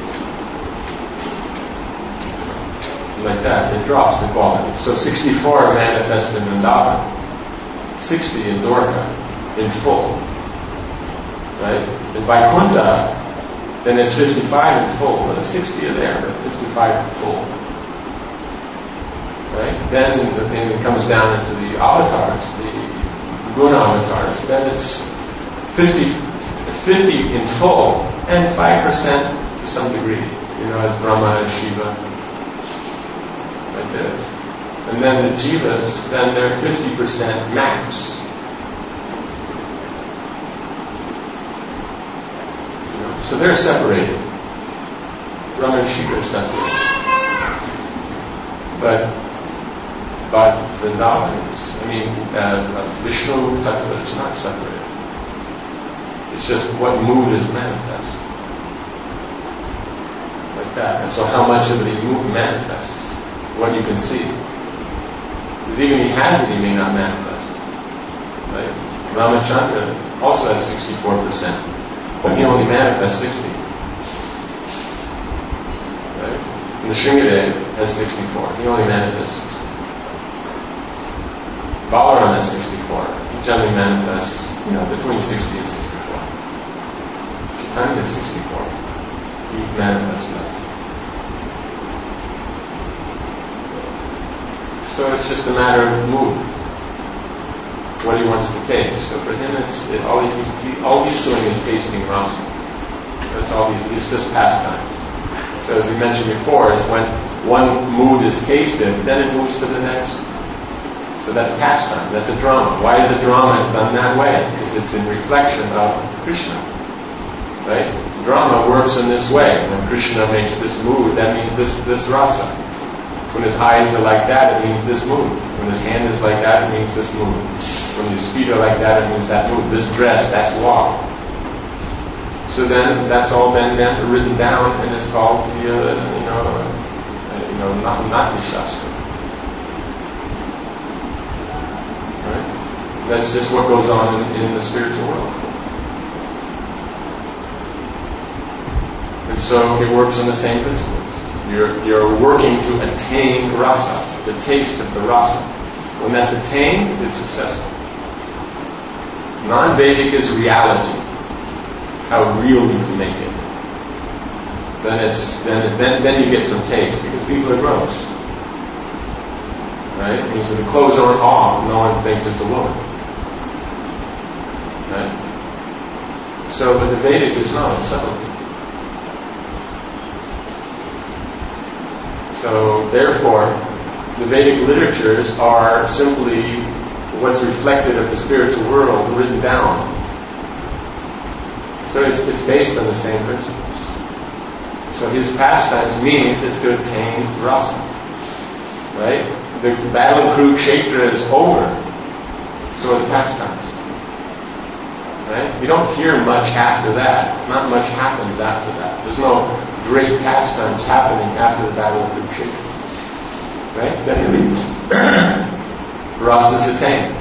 Like that, it drops the quality. So sixty-four are manifested in Vrindavan, sixty in Dwarka, in full. Right? In Vaikuntha, then it's fifty-five in full, but the sixty are there, but fifty-five in full. Right? Then when it comes down into the avatars, the guna avatars, then it's fifty, fifty in full and five percent to some degree, you know, as Brahma, as Shiva, like this. And then the jivas, then they're fifty percent max. So they're separated. Brahma and Shiva are separate. But, but Vrindavan is, I mean, uh, Vishnu Tattva is not separated. It's just what mood is manifest. Like that. And so how much of the mood manifests, what you can see. Because even he has it, he may not manifest. Right? Ramachandra also has sixty-four percent, but he only manifests sixty. Right? And the Shringadev has sixty-four. He only manifests sixty. Balaram has sixty-four. He generally manifests, you know, between sixty and sixty-four. Chaitanya has sixty-four. He manifests less. So it's just a matter of mood. What he wants to taste. So for him, it's it, all, he, he, all he's doing is tasting rasa. That's all he's. It's just pastimes. So as we mentioned before, is when one mood is tasted, then it moves to the next. So that's pastime. That's a drama. Why is a drama done that way? Because it's in reflection of Krishna. Right? Drama works in this way. When Krishna makes this mood, that means this this rasa. When his eyes are like that, it means this mood. When his hand is like that, it means this mood. When his feet are like that, it means that mood. This dress, that's law. So then, that's all been then written down, and it's called the, uh, you know, uh, you know, Nati Shastra. Right? That's just what goes on in, in the spiritual world. And so it works on the same principles. You're, you're working to attain rasa, the taste of the rasa. When that's attained, it's successful. Non-Vedic is reality, how real you can make it. Then it's then then then you get some taste because people are gross, right? I mean, so the clothes aren't off, no one thinks it's a woman, right? So, but the Vedic is no, it's subtlety. So, therefore, the Vedic literatures are simply what's reflected of the spiritual world written down. So it's, it's based on the same principles. So his pastimes means is to attain rasa. Right? The battle of Kurukshetra is over. So are the pastimes. Right? You don't hear much after that. Not much happens after that. There's no great pastimes happening after the battle of Kurukshetra. Right? Then he leaves. Rasa is attained.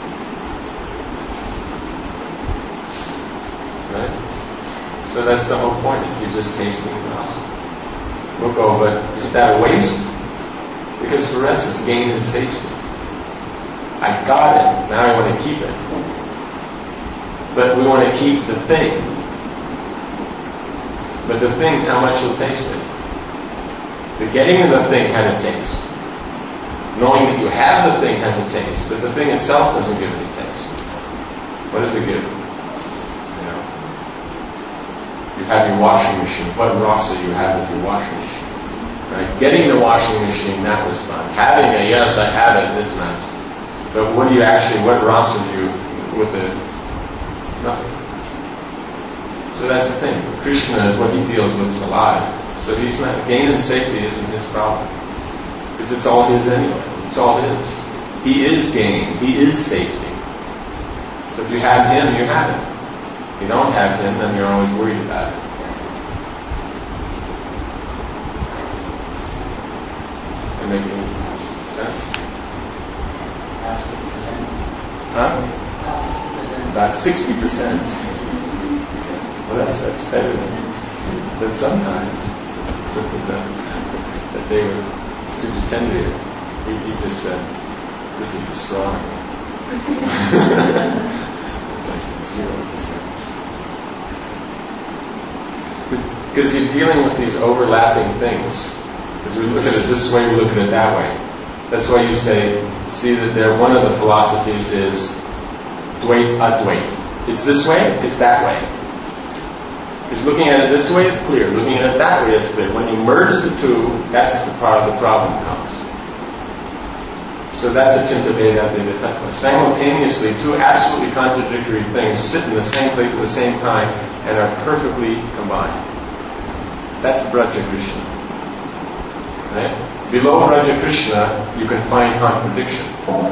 Right? So that's the whole point, is you're just tasting rasa. We'll go, but is that a waste? Because for us it's gain and safety. I got it, now I want to keep it. But we want to keep the thing. But the thing, how much you'll taste it. The getting of the thing had a taste. Knowing that you have the thing has a taste, but the thing itself doesn't give any taste. What does it give? You know, you have your washing machine. What rasa you have with your washing machine? Right? Getting the washing machine, that was fun. Having it, yes, I have it. It's nice. But what do you actually? What rasa do you with it? Nothing. So that's the thing. Krishna is what he deals with is alive. So he's not, gain and safety isn't his problem. Because it's all his anyway. It's all his. He is gain. He is safety. So if you have him, you have it. If you don't have him, then you're always worried about it. Does that make any sense? About sixty percent. Huh? About sixty percent. About sixty percent. Well, that's that's better than, than sometimes. That they were Sujatendriya. He, he just said, "This is a straw." It's like zero percent. Because you're dealing with these overlapping things. Because we look at it this way, we look at it that way. That's why you say, see that there. One of the philosophies is Dvait Advait. It's this way, it's that way. Because looking at it this way, it's clear. Looking at it that way, it's clear. When you merge the two, that's the part of the problem comes. So that's a Chintabheda Advaita Tattva. Simultaneously, two absolutely contradictory things sit in the same place at the same time and are perfectly combined. That's Braja Krishna. Right? Below Braja Krishna, you can find contradiction.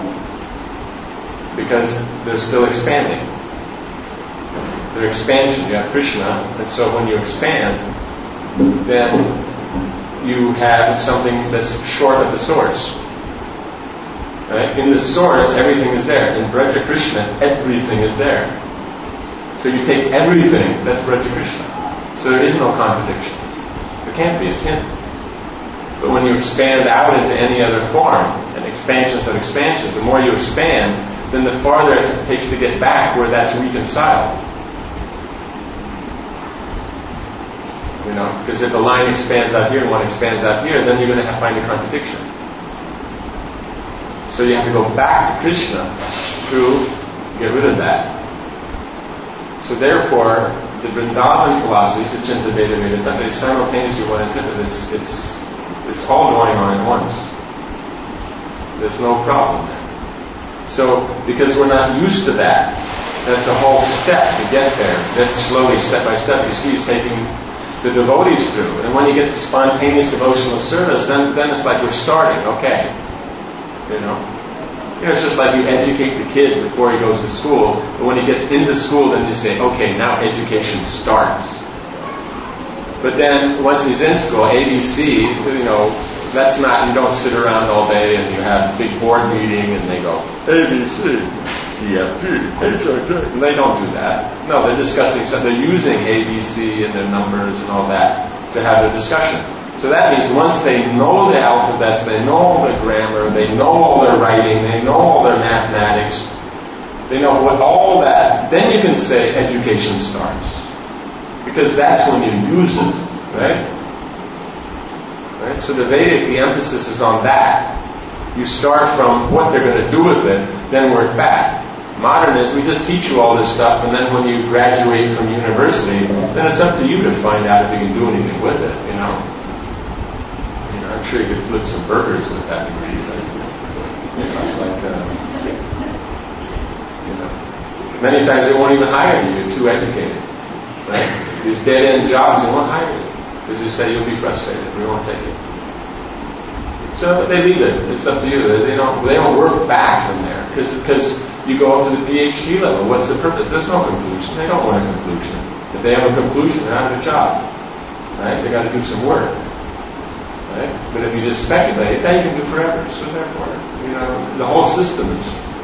Because they're still expanding. They're expansion. You have Krishna, and so when you expand, then you have something that's short of the source. Right? In the source, everything is there. In Braja Krishna, everything is there. So you take everything, that's Braja Krishna. So there is no contradiction. There can't be, it's him. But when you expand out into any other form, and expansions of expansions, the more you expand, then the farther it takes to get back where that's reconciled. You know, because if a line expands out here and one expands out here, then you're going to have to find a contradiction. So you have to go back to Krishna to get rid of that. So therefore, the Vrindavan philosophies, Achinta Veda Vedanta, they simultaneously one another. It's it's it's all going on at once. There's no problem there. So because we're not used to that, that's a whole step to get there. Then slowly, step by step, you see, he's taking the devotees through. And when you get to spontaneous devotional service, then then it's like we're starting. Okay, you know. You know, it's just like you educate the kid before he goes to school, but when he gets into school, then you say, okay, now education starts. But then, once he's in school, A B C, you know, that's not, you don't sit around all day and you have a big board meeting and they go, A B C, E F G, H I J. And they don't do that. No, they're discussing something, they're using A B C and their numbers and all that to have their discussion. So that means once they know the alphabets, they know all the grammar, they know all their writing, they know all their mathematics, they know what all that, then you can say education starts. Because that's when you use it, right? Right? So the Vedic, the emphasis is on that. You start from what they're going to do with it, then work back. Modern is we just teach you all this stuff, and then when you graduate from university, then it's up to you to find out if you can do anything with it, you know. I'm sure you could flip some burgers with that degree. But, you know, it's like, uh, you know, many times they won't even hire you. You're too educated, right? These dead-end jobs, they won't hire you because they say you'll be frustrated. We won't take it. So they leave it. It's up to you. They don't. They don't work back from there because because you go up to the PhD level. What's the purpose? There's no conclusion. They don't want a conclusion. If they have a conclusion, they're out of a job. Right? They got to do some work. Right? But if you just speculate, that you can do forever. So therefore, you know, the whole system is.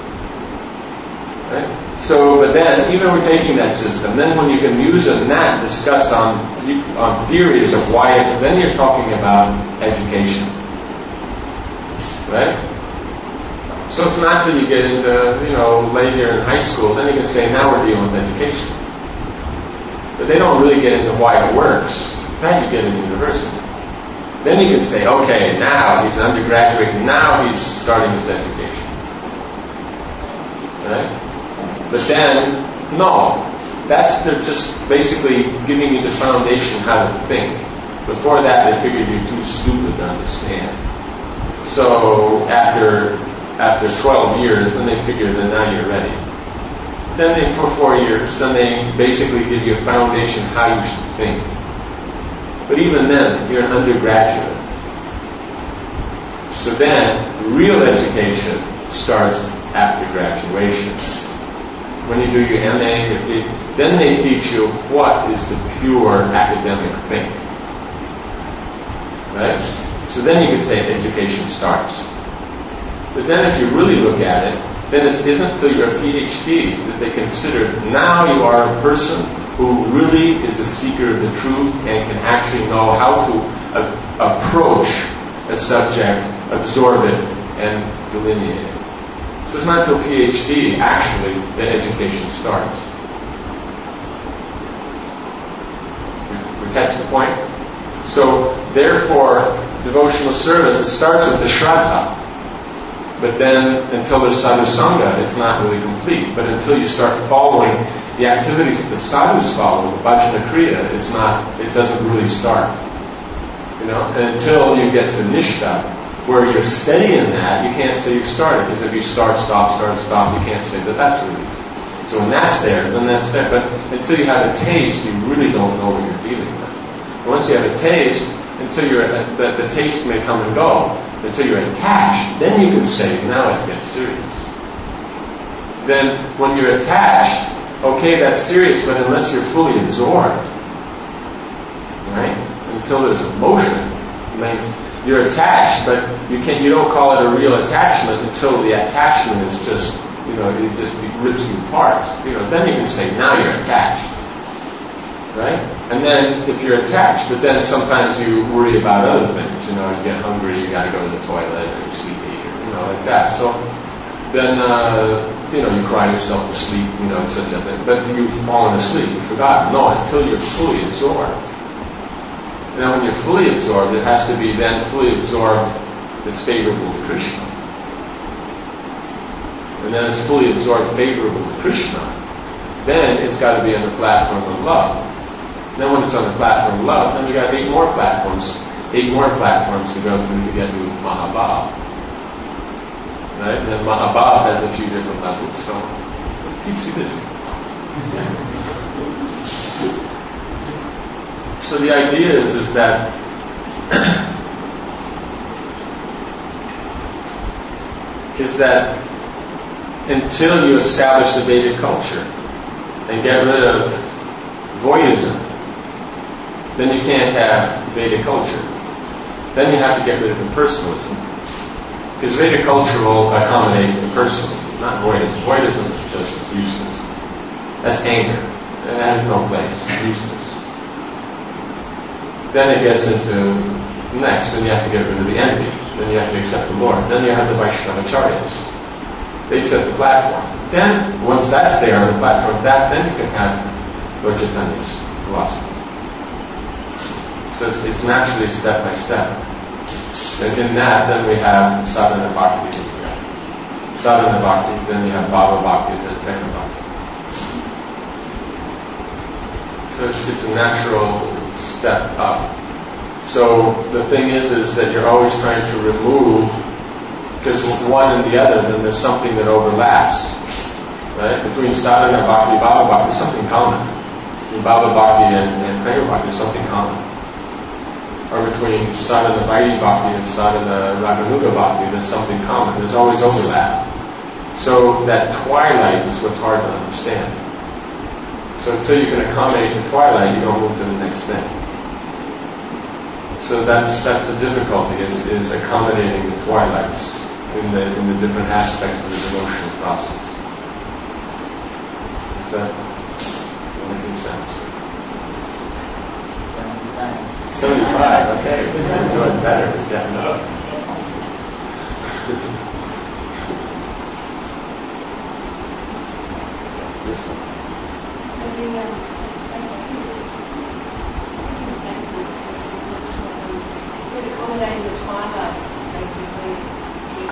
Right? So, but then, even we're taking that system, then when you can use it and that, discuss on, on theories of why it's, then you're talking about education. Right? So it's not till you get into, you know, later in high school, then you can say, now we're dealing with education. But they don't really get into why it works. That you get in university. Then you can say, okay, now he's an undergraduate, now he's starting his education. Right? But then, no. That's they're just basically giving you the foundation how to think. Before that, they figured you're too stupid to understand. So after after twelve years, then they figure that now you're ready. Then they, for four years, then they basically give you a foundation how you should think. But even then, you're an undergraduate. So then, real education starts after graduation. When you do your M A, your P H D, then they teach you what is the pure academic thing. Right? So then you can say education starts. But then if you really look at it, then it isn't until you're a P H D that they consider now you are a person who really is a seeker of the truth and can actually know how to a- approach a subject, absorb it, and delineate it. So it's not until P H D, actually, that education starts. We catch the point? So, therefore, devotional service, it starts with the Shraddha. But then, until there's sadhusanga, it's not really complete. But until you start following the activities that the sadhus follow, the bhajana kriya, it's not, it doesn't really start. You know, and until you get to nishtha, where you're steady in that, you can't say you've started. Because if you start, stop, start, stop, you can't say that that's really. So when that's there, then that's there. But until you have a taste, you really don't know what you're dealing with. Once you have a taste, until you're the, the taste may come and go, until you're attached, then you can say, now it gets serious. Then when you're attached, okay, that's serious, but unless you're fully absorbed, right? Until there's emotion, it means you're attached, but you can't. You don't call it a real attachment until the attachment is just, you know, it just rips you apart. You know, then you can say, now you're attached, right? And then if you're attached, but then sometimes you worry about other things. You know, you get hungry, you got to go to the toilet, or you're sleepy, or, you know, like that. So then, uh, you know, you cry yourself to sleep, you know, such a thing. But you've fallen asleep, you've forgotten. No, until you're fully absorbed. Now, when you're fully absorbed, it has to be then fully absorbed that's favorable to Krishna. And then it's fully absorbed favorable to Krishna. Then it's got to be on the platform of love. Then when it's on the platform of love, then we got eight more platforms, eight more platforms to go through to get to Mahabhav. Right? And then Mahabhav has a few different levels, so it keeps you busy. So the idea is, is that is that until you establish the Vedic culture and get rid of voidism, then you can't have Vedic culture. Then you have to get rid of impersonalism. Because Vedic culture will accommodate impersonalism, not voidism. Voidism is just useless. That's anger. And that has no place. It's useless. Then it gets into next, then you have to get rid of the envy. Then you have to accept the Lord. Then you have the Vaishnavacharyas. They set the platform. Then, once that's there on the platform, that then you can have Lord Chaitanya's philosophy. So it's, it's naturally step by step. And in that, then we have sadhana bhakti. Sadhana bhakti, then you have bhava bhakti, then pekka bhakti. So it's, it's a natural step up. So the thing is, is that you're always trying to remove, because one and the other, then there's something that overlaps, right? Between sadhana bhakti and bhava bhakti, there's something common. Between bhava bhakti and, and pekka bhakti, there's something common. Or between sadhana vaidhi bhakti and sadhana raganuga bhakti, there's something common. There's always overlap. So that twilight is what's hard to understand. So until you can accommodate the twilight, you don't move to the next thing. So that's that's the difficulty, is, is accommodating the twilights in the in the different aspects of the devotional process. Is that making sense? Seventy-five. Seventy-five. Okay, you're doing better. Yeah, no. This one. So the, um, I think it's, in the sense of, it's sort of accommodating the twilights, basically, is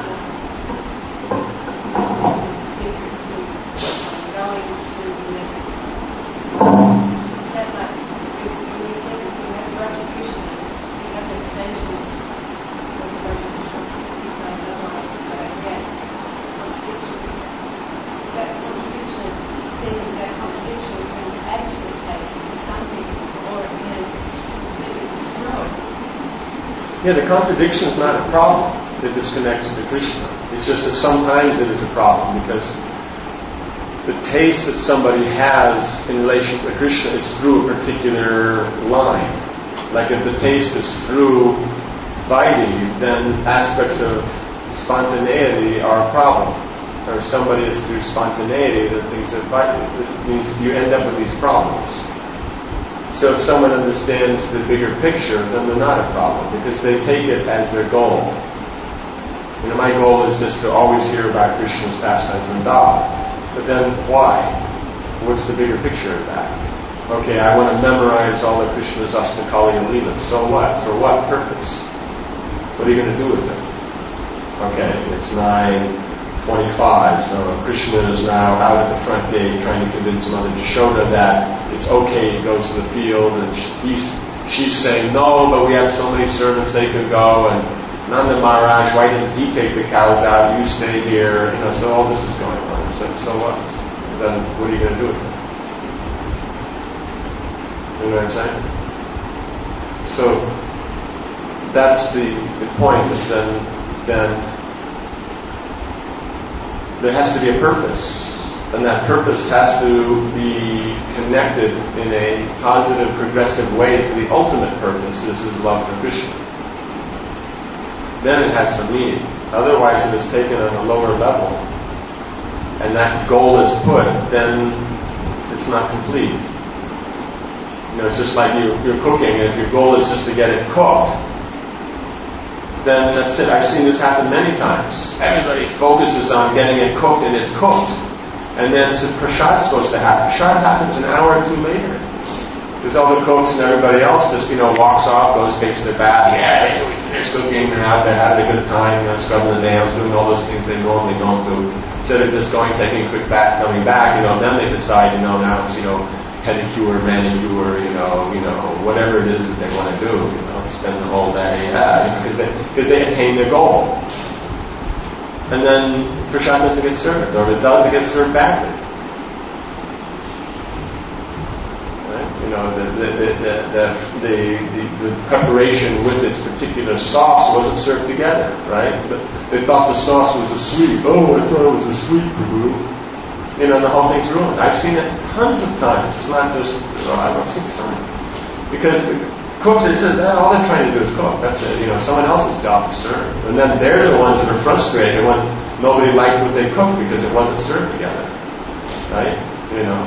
um, the secret to going to the next. Is that like, when you said that you have Raja Krishna, you have the stations of the Raja Krishna, you say no, you say yes, contradiction. Is that contradiction, seeing that contradiction can add to the taste to something, or it can completely destroy? Yeah, the contradiction is not a problem if it's connected to Krishna. It's just that sometimes it is a problem because the taste that somebody has in relation to Krishna is through a particular line. Like if the taste is through Vaidhi, then aspects of spontaneity are a problem. Or if somebody is through spontaneity, then things are Vaidhi. It means you end up with these problems. So if someone understands the bigger picture, then they're not a problem because they take it as their goal. You know, my goal is just to always hear about Krishna's pastime Vrindavan. But then why? What's the bigger picture of that? Okay, I want to memorize all of Krishna's Astakali and Leela. So what? For what purpose? What are you going to do with it? Okay, it's nine twenty-five, so Krishna is now out at the front gate trying to convince Mother Yashoda that it's okay, he goes to the field, and he's, she's saying, no, but we have so many servants, they can go, and Nanda Maharaj, why doesn't he take the cows out, you stay here, you know, so all this is going on. So, so what? Then what are you going to do with it? You know what I'm saying? So that's the, the point, is then, then there has to be a purpose. And that purpose has to be connected in a positive, progressive way to the ultimate purpose. This is love for Krishna. Then it has some meaning. Otherwise, if it's taken on a lower level, and that goal is put, then it's not complete. You know, it's just like you, you're cooking, and if your goal is just to get it cooked, then that's it. I've seen this happen many times. Everybody focuses on getting it cooked, and it's cooked. And then so prasad's supposed to happen. Prasad happens an hour or two later. Because all the cooks and everybody else just, you know, walks off, goes, takes their bath. Yeah, we finished cooking, they're out there having a good time, you know, scrubbing the nails, doing all those things they normally don't do. Instead of just going, taking a quick bath, coming back, you know, then they decide, you know, now it's, you know, pedicure, manicure, you know, you know, whatever it is that they want to do, you know, spend the whole day, yeah, you know, because they, because they attain their goal. And then prasad doesn't get served, or if it does, it gets served badly. Right? You know, the the the the, the, the, the preparation with this particular sauce wasn't served together, right? They thought the sauce was a sweet. Oh, I thought it was a sweet, Prabhu. You know, and the whole thing's ruined. I've seen it tons of times. It's not just, oh, I don't see some. Because cooks, they said, all they're trying to do is cook. That's it. You know, someone else's job to serve. And then they're the ones that are frustrated when nobody liked what they cooked because it wasn't served together. Right? You know.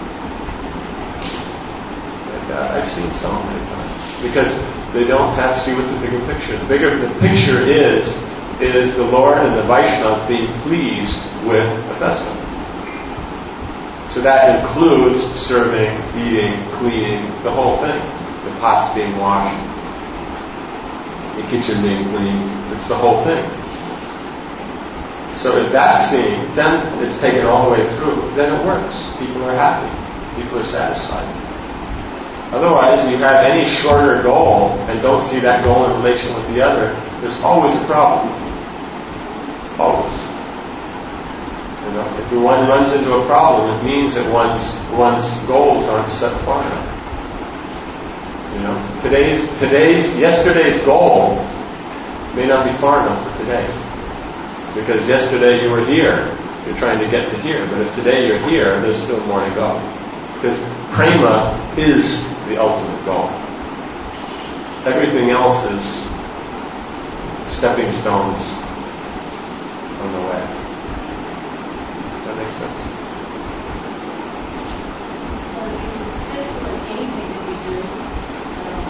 And, uh, I've seen so many times. Because they don't have to see what the bigger picture. The bigger the picture is, is the Lord and the Vaishnavas being pleased with the festival. So that includes serving, eating, cleaning, the whole thing. The pots being washed, the kitchen being cleaned, it's the whole thing. So if that's seen, then it's taken all the way through, then it works. People are happy. People are satisfied. Otherwise, you have any shorter goal and don't see that goal in relation with the other, there's always a problem. Always. You know, if one runs into a problem, it means that one's one's goals aren't set far enough. You know, today's today's yesterday's goal may not be far enough for today. Because yesterday you were here, you're trying to get to here. But if today you're here, there's still more to go. Because prema is the ultimate goal. Everything else is stepping stones on the way. That makes sense. So to be successful in anything that we do, um,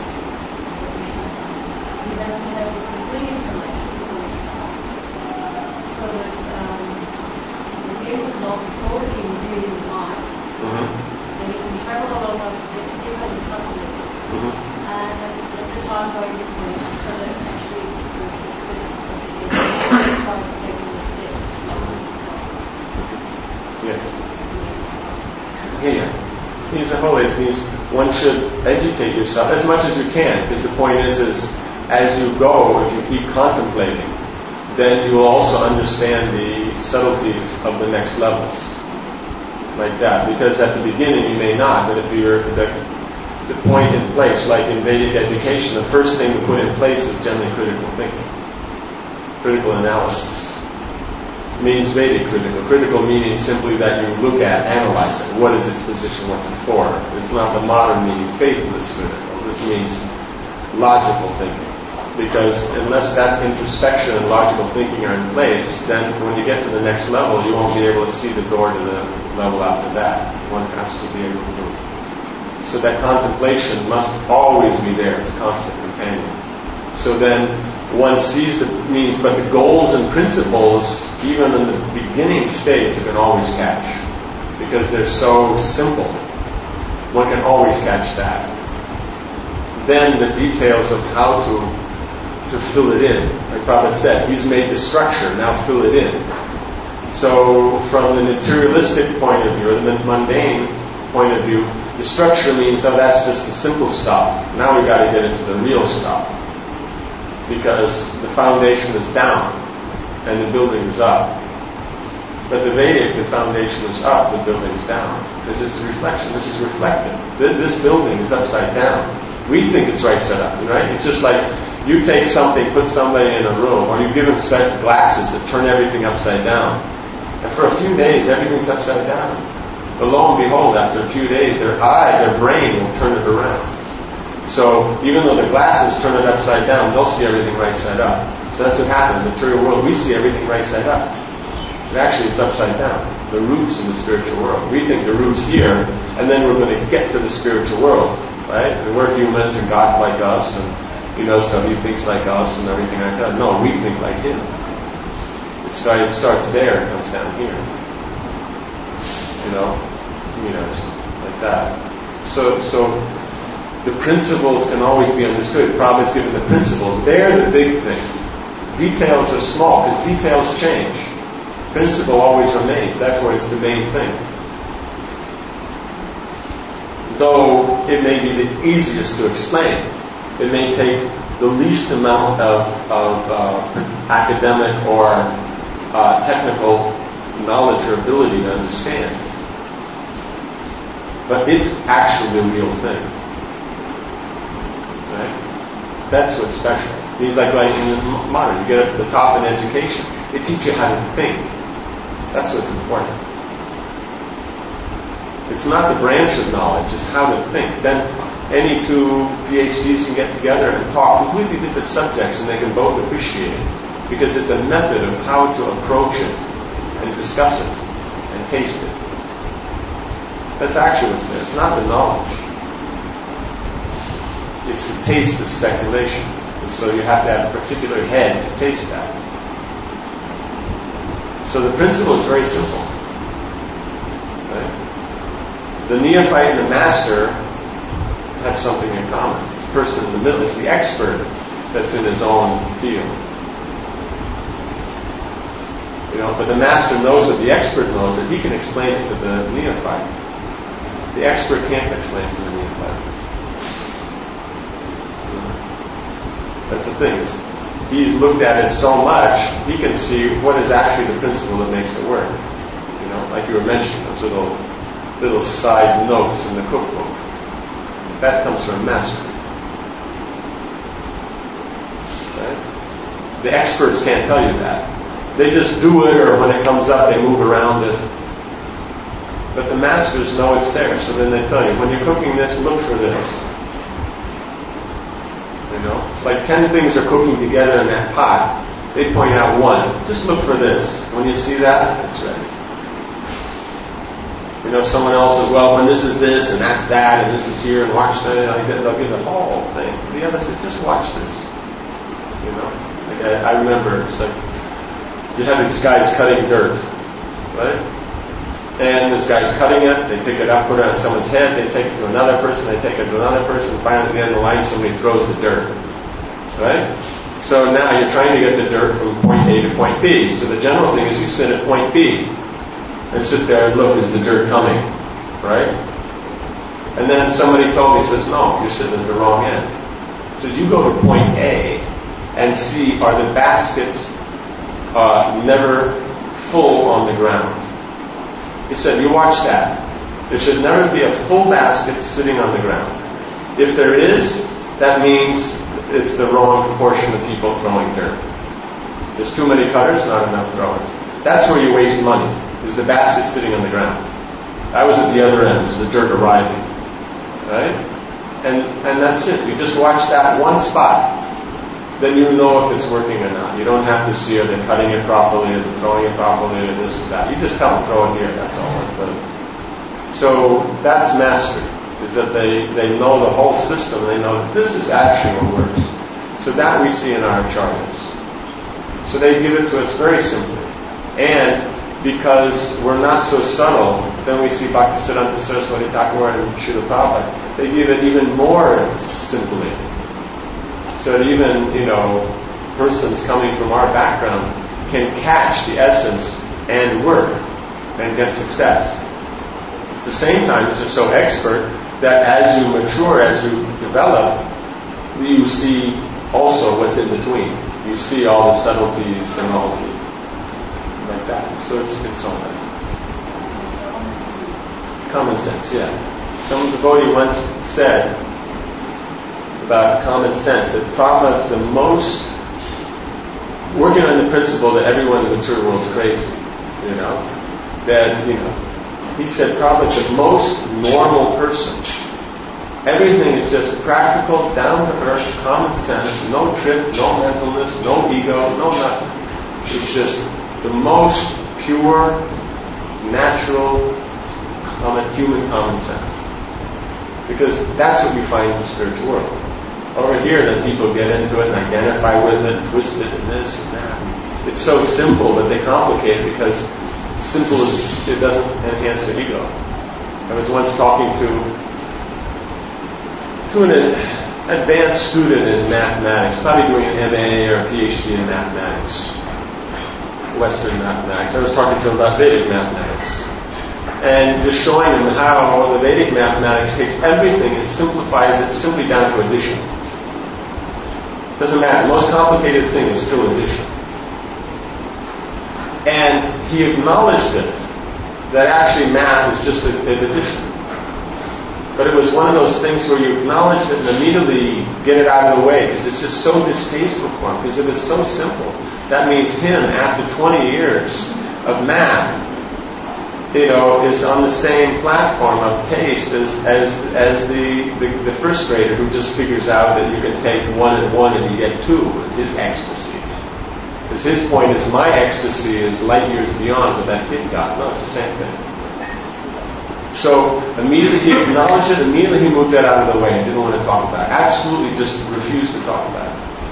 we have to have complete information before we start. So that um, the end result is already imbued in the mind. Mm-hmm. And you can travel along those steps even in supplement. Mm-hmm. And at, at the time going between, so that actually it's the success of the end by taking the steps. Yes. Yeah. Means the whole it means one should educate yourself as much as you can, because the point is, is as you go, if you keep contemplating, then you will also understand the subtleties of the next levels. Like that. Because at the beginning you may not, but if you're the, the point in place, like in Vedic education, the first thing to put in place is generally critical thinking. Critical analysis. Means Vedic critical. Critical meaning simply that you look at, analyze it. What is its position? What's it for? It's not the modern meaning, faithless critical. This means logical thinking. Because unless that's introspection and logical thinking are in place, then when you get to the next level, you won't be able to see the door to the level after that. One has to be able to. So that contemplation must always be there. It's a constant companion. So then one sees the means, but the goals and principles, even in the beginning stage, you can always catch. Because they're so simple. One can always catch that. Then the details of how to to fill it in. Like Prabhupada said, he's made the structure, now fill it in. So from the materialistic point of view, or the mundane point of view, the structure means, oh, that's just the simple stuff. Now we've got to get into the real stuff. Because the foundation is down and the building is up. But the Vedic, the foundation is up, the building is down. Because it's a reflection, this is reflected. This building is upside down. We think it's right set up, right? It's just like you take something, put somebody in a room, or you give them special glasses that turn everything upside down. And for a few days, everything's upside down. But lo and behold, after a few days, their eye, their brain will turn it around. So even though the glasses turn it upside down, they'll see everything right side up. So that's what happened in the material world. We see everything right side up. But actually, it's upside down. The roots in the spiritual world. We think the root's here, and then we're going to get to the spiritual world, right? And we're humans, and God's like us, and you know, so He thinks like us, and everything like that. No, we think like Him. It, start, it starts there and comes down here. You know, you know, it's like that. So, so the principles can always be understood. Prabhupada's given the principles. They're the big thing. Details are small because details change. Principle always remains. That's why it's the main thing. Though it may be the easiest to explain, it may take the least amount of, of uh, academic or uh, technical knowledge or ability to understand. But it's actually the real thing. Right? That's what's special. He's like going in the modern. You get up to the top in education. They teach you how to think. That's what's important. It's not the branch of knowledge, it's how to think. Then any two PhDs can get together and talk completely different subjects and they can both appreciate it. Because it's a method of how to approach it and discuss it and taste it. That's actually what's there. It's not the knowledge. It's the taste of speculation. And so you have to have a particular head to taste that. So the principle is very simple. Right? The neophyte and the master have something in common. It's the person in the middle. It's the expert that's in his own field. You know, but the master knows what the expert knows, that he can explain it to the neophyte. The expert can't explain it to the neophyte. That's the thing. Is he's looked at it so much, he can see what is actually the principle that makes it work. You know, like you were mentioning, those little little side notes in the cookbook. That comes from a master. Right? The experts can't tell you that. They just do it, or when it comes up, they move around it. But the masters know it's there, so then they tell you, when you're cooking this, look for this. You know, it's like ten things are cooking together in that pot. They point out one. Just look for this. When you see that, it's ready. You know, someone else says, well, when this is this, and that's that, and this is here, and watch that, like they'll give the whole thing. The other said, just watch this. You know, like I, I remember, it's like, you have these guys cutting dirt, right? And this guy's cutting it, they pick it up, put it on someone's head, they take it to another person, they take it to another person, finally at the end of the line somebody throws the dirt. Right? So now you're trying to get the dirt from point A to point B. So the general thing is you sit at point B and sit there and look, is the dirt coming? Right? And then somebody told me, says, no, you're sitting at the wrong end. So you go to point A and see, are the baskets uh, never full on the ground? He said, you watch that. There should never be a full basket sitting on the ground. If there is, that means it's the wrong proportion of people throwing dirt. There's too many cutters, not enough throwers. That's where you waste money, is the basket sitting on the ground. That was at the other end, was the dirt arriving. Right? And and that's it. You just watch that one spot. Then you know if it's working or not. You don't have to see are they cutting it properly, or they're throwing it properly, or this or that. You just tell them, throw it here, that's all. That's it. So that's mastery, is that they, they know the whole system, they know that this is actually what works. So that we see in our acharyas. So they give it to us very simply. And because we're not so subtle, then we see Bhaktisiddhanta Saraswati Thakur and Srila Prabhupada, they give it even more simply. So that even, you know, persons coming from our background can catch the essence and work and get success. At the same time, they're so expert that as you mature, as you develop, you see also what's in between. You see all the subtleties and all the like that. So it's it's all that. Common sense, yeah. Some devotee once said, about common sense, that Prabhupada's the most working on the principle that everyone in the material world is crazy. You know, that you know, he said Prabhupada's the most normal person. Everything is just practical, down to earth, common sense, no trip, no mentalness, no ego, no nothing. It's just the most pure, natural, common, human common sense. Because that's what we find in the spiritual world. Over here, then people get into it and identify with it, twist it and this and that. It's so simple, but they complicate it because simple is, it doesn't enhance the ego. I was once talking to to an advanced student in mathematics, probably doing an M A or a P H D in mathematics, Western mathematics. I was talking to him about Vedic mathematics. And just showing him how the Vedic mathematics takes everything and simplifies it simply down to addition. Doesn't matter. The most complicated thing is still addition. And he acknowledged it, that actually math is just an addition. But it was one of those things where you acknowledge it and immediately get it out of the way because it's just so distasteful for him. Because if it's so simple, that means him, after twenty years of math, you know, is on the same platform of taste as as as the, the, the first grader who just figures out that you can take one and one and you get two, his ecstasy. Because his point is my ecstasy is light years beyond what that kid got. No, it's the same thing. So immediately he acknowledged it, immediately he moved that out of the way and didn't want to talk about it. Absolutely just refused to talk about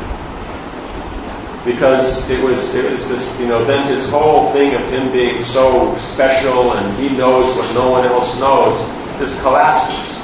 it. Because it was it was just, you know, then his whole thing of him being so special and he knows what no one else knows just collapses.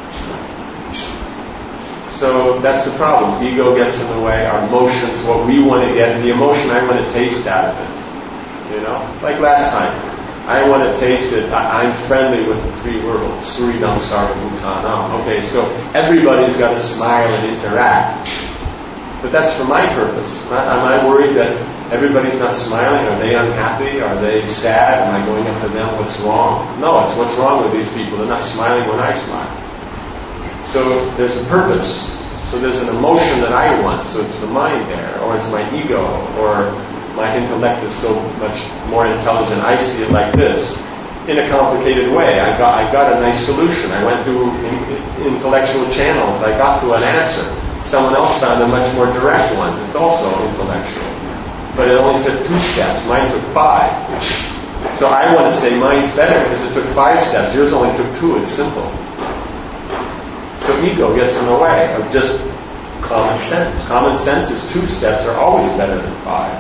So that's the problem. Ego gets in the way, our emotions, what we want to get, the emotion I want to taste out of it. You know? Like last time. I want to taste it. I, I'm friendly with the three worlds. Surinam, Sarva, Bhutanam. Okay, so everybody's got to smile and interact. But that's for my purpose. Am I worried that everybody's not smiling? Are they unhappy? Are they sad? Am I going up to them? What's wrong? No, it's what's wrong with these people. They're not smiling when I smile. So there's a purpose. So there's an emotion that I want. So it's the mind there, or it's my ego, or my intellect is so much more intelligent. I see it like this, in a complicated way. I got I got a nice solution. I went through in, intellectual channels. I got to an answer. Someone else found a much more direct one. It's also intellectual. But it only took two steps. Mine took five. So I want to say mine's better because it took five steps. Yours only took two. It's simple. So ego gets in the way of just common sense. Common sense is two steps are always better than five.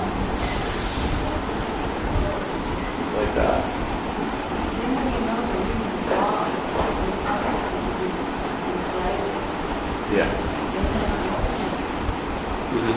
Like that. Yeah. Mm-hmm.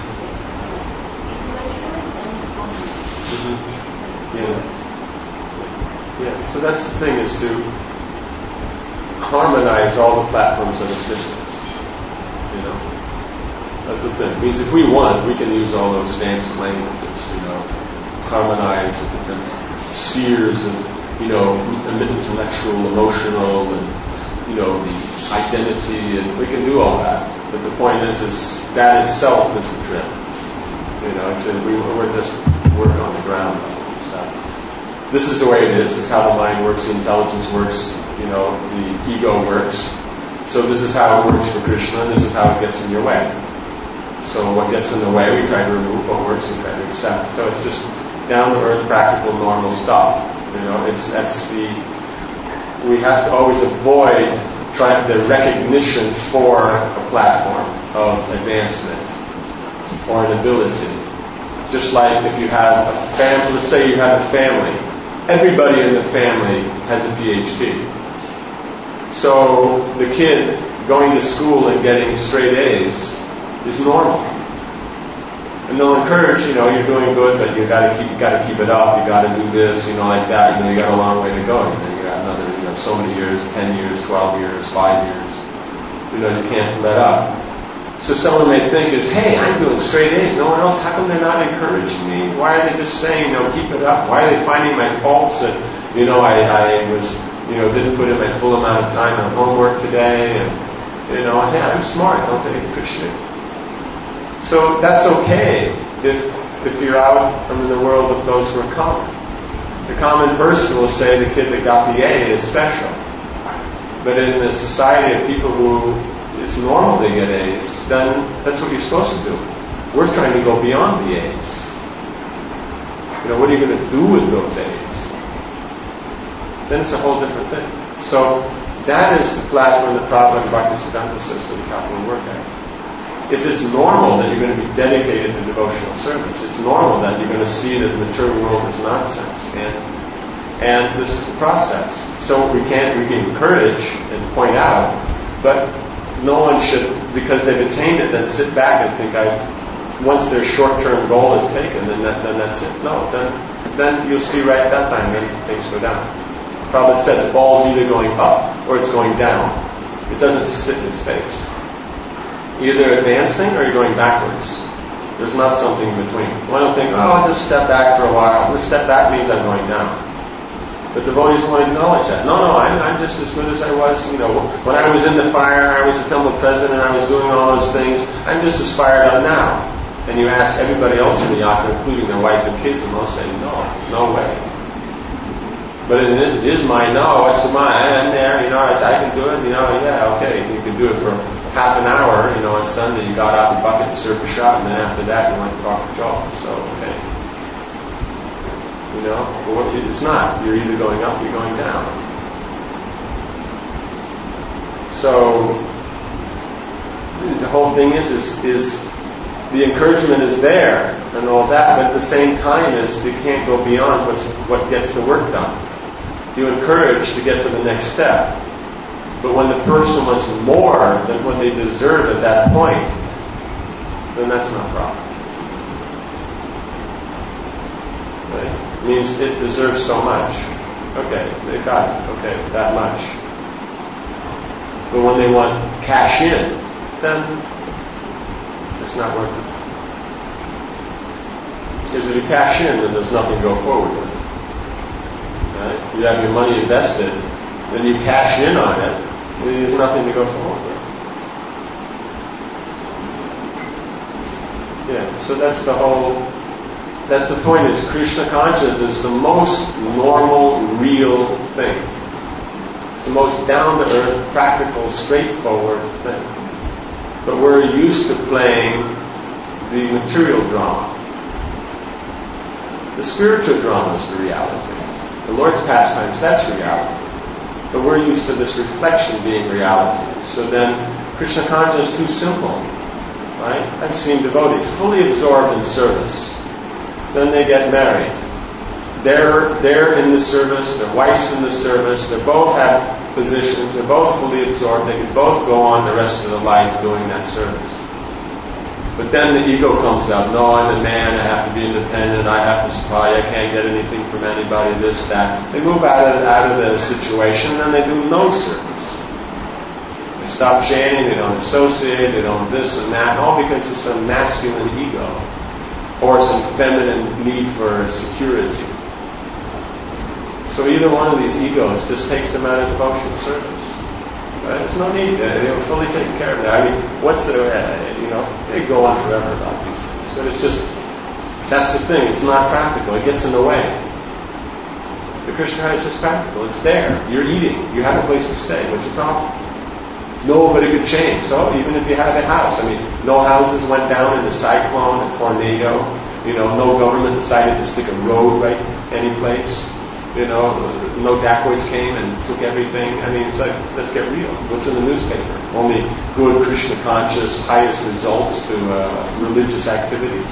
Mm-hmm. Yeah. Yeah. So that's the thing, is to harmonize all the platforms of existence. You know, that's the thing. It means if we want, we can use all those fancy languages. You know, harmonize the different spheres of, you know, intellectual, emotional, and, you know, the identity, and we can do all that. But the point is, is that itself is the trip. You know, it's a, we, we're just work on the ground level stuff. This is the way it is. This is how the mind works, the intelligence works, you know, the ego works. So this is how it works for Krishna, and this is how it gets in your way. So what gets in the way, we try to remove. What works, we try to accept. So it's just down-to-earth, practical, normal stuff. You know, it's that's the... We have to always avoid trying the recognition for a platform of advancement or an ability. Just like if you have a family, let's say you have a family, everybody in the family has a P H D. So the kid going to school and getting straight A's is normal. And they'll encourage, you know, you're doing good, but you gotta keep, you gotta keep it up, you gotta do this, you know, like that, you know, you got a long way to go. You know, you got another, you know, so many years, ten years, twelve years, five years. You know, you can't let up. So someone may think is, hey, I'm doing straight A's, no one else, how come they're not encouraging me? Why are they just saying, you know, keep it up? Why are they finding my faults that, you know, I, I was, you know, didn't put in my full amount of time on homework today, and, You know, hey, I'm smart, don't they, Krishna? So that's okay if if you're out in the world of those who are common. The common person will say the kid that got the A is special. But in the society of people who it's normal they get A's, then that's what you're supposed to do. We're trying to go beyond the A's. You know, what are you going to do with those A's? Then it's a whole different thing. So that is the platform that Prabhupada and Bhaktisiddhanta Saraswati Thakur will work at. Is it's normal that you're going to be dedicated to devotional service. It's normal that you're going to see that the material world is nonsense. And and this is the process. So we can't we can encourage and point out, but no one should, because they've attained it, then sit back and think, I once their short-term goal is taken, then that, then that's it. No, then then you'll see right at that time, then things go down. Prabhupada said the ball's either going up or it's going down. It doesn't sit in space. Either advancing or you're going backwards. There's not something in between. One will think, oh, I'll just step back for a while. The step back means I'm going down. But devotees won't acknowledge that. No, no, I'm, I'm just as good as I was. You know, when I was in the fire, I was the temple president, I was doing all those things. I'm just as fired up now. And you ask everybody else in the yatra, including their wife and kids, and they'll say, no, no way. But it is my no, it's mine, I'm there, you know, I, I can do it, you know, yeah, okay, you can do it for half an hour, you know, on Sunday you got out the bucket and served a shot, and then after that you went to talk to Joel, so, okay. You know, well, it's not, you're either going up or you're going down. So, the whole thing is, is, is the encouragement is there, and all that, but at the same time is you can't go beyond what's, what gets the work done. You encourage to get to the next step. But when the person wants more than what they deserve at that point, then that's not proper. Right? It means it deserves so much. Okay, they got it. Okay, that much. But when they want cash in, then it's not worth it. Because if you cash in, then there's nothing to go forward with. Right? You have your money invested, then you cash in on it, there's nothing to go forward with. Yeah, so that's the whole, that's the point, is Krishna consciousness is the most normal, real thing. It's the most down-to-earth, practical, straightforward thing. But we're used to playing the material drama. The spiritual drama is the reality. The Lord's pastimes, that's reality. But we're used to this reflection being reality. So then, Krishna consciousness is too simple. Right? I've seen devotees fully absorbed in service. Then they get married. They're, they're in the service, their wife's in the service, they both have positions, they're both fully absorbed, they can both go on the rest of their life doing that service. But then the ego comes up. No, I'm a man, I have to be independent, I have to supply, I can't get anything from anybody, this, that. They move out of, out of the situation and then they do no service. They stop chanting, they don't associate, they don't this and that, all because of some masculine ego or some feminine need for security. So either one of these egos just takes them out of devotional service. Right? There's no need. They were fully taken care of. It. I mean, what's the, uh, you know, they go on forever about these things. But it's just, that's the thing. It's not practical. It gets in the way. The Krishna is just practical. It's there. You're eating. You have a place to stay. What's your problem? Nobody could change. So even if you have a house, I mean, no houses went down in a cyclone, a tornado. You know, no government decided to stick a road right any place. You know, no dacoits came and took everything. I mean, it's like, let's get real. What's in the newspaper? Only good, Krishna-conscious, pious results to uh, religious activities.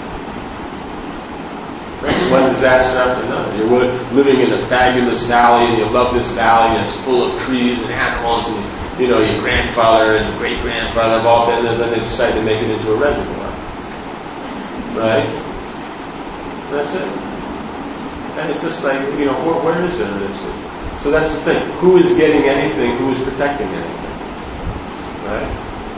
One disaster after another. You're living in a fabulous valley, and you love this valley, and it's full of trees and animals, and, you know, your grandfather and great-grandfather have all been there, then they decide to make it into a reservoir. Right? That's it. And it's just like, you know, where, where is it? It's, so that's the thing. Who is getting anything? Who is protecting anything? Right?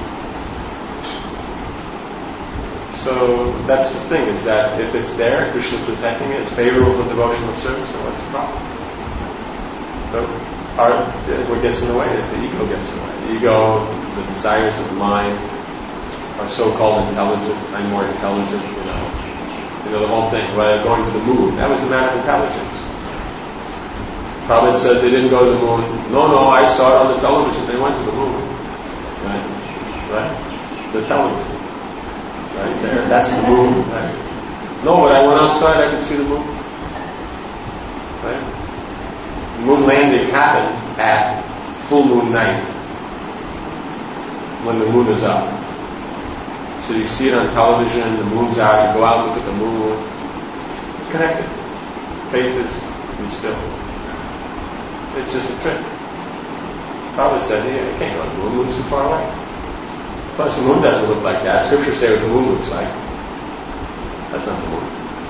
So that's the thing, is that if it's there, Krishna protecting it, it's favorable for devotional service, so what's the problem? So are what gets in the way is the ego gets in the way. The ego, the desires of the mind, are so-called intelligent. I'm more intelligent, you know. You know, the whole thing, well, going to the moon, that was a matter of intelligence. Prabhupada says they didn't go to the moon. No, no, I saw it on the television. They went to the moon. Right? Right? The television. Right there. That's the moon. Right? No, but I went outside, I could see the moon. Right? The moon landing happened at full moon night, when the moon is up. So you see it on television, the moon's out, you go out and look at the moon. It's connected. Faith is instilled. It's just a trick. Prabhupada said, yeah, you can't go to the moon, the moon's too far away. Plus the moon doesn't look like that. Scriptures say what the moon looks like. That's not the moon.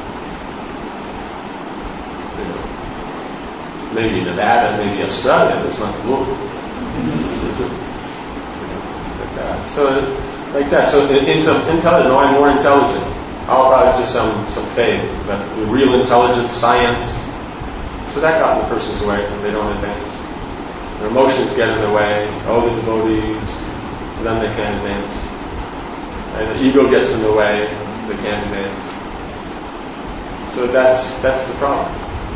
You know, maybe Nevada, maybe Australia, but it's not the moon. Like that. So, like that. So, intelligent. No, I'm more intelligent. How about just some some faith, but the real intelligence, science. So that got in the person's way, and they don't advance. Their emotions get in the way. Oh, the devotees, then they can't advance. And the ego gets in the way, they can't advance. So that's that's the problem.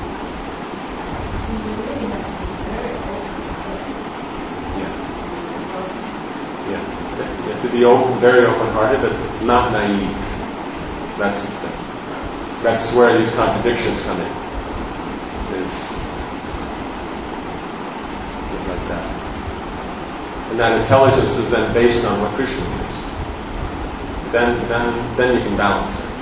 Yeah. Yeah. You have to be open, very open-hearted, but not naive. That's the thing. That's where these contradictions come in. Is is like that. And that intelligence is then based on what Krishna is. Then, then, then you can balance it.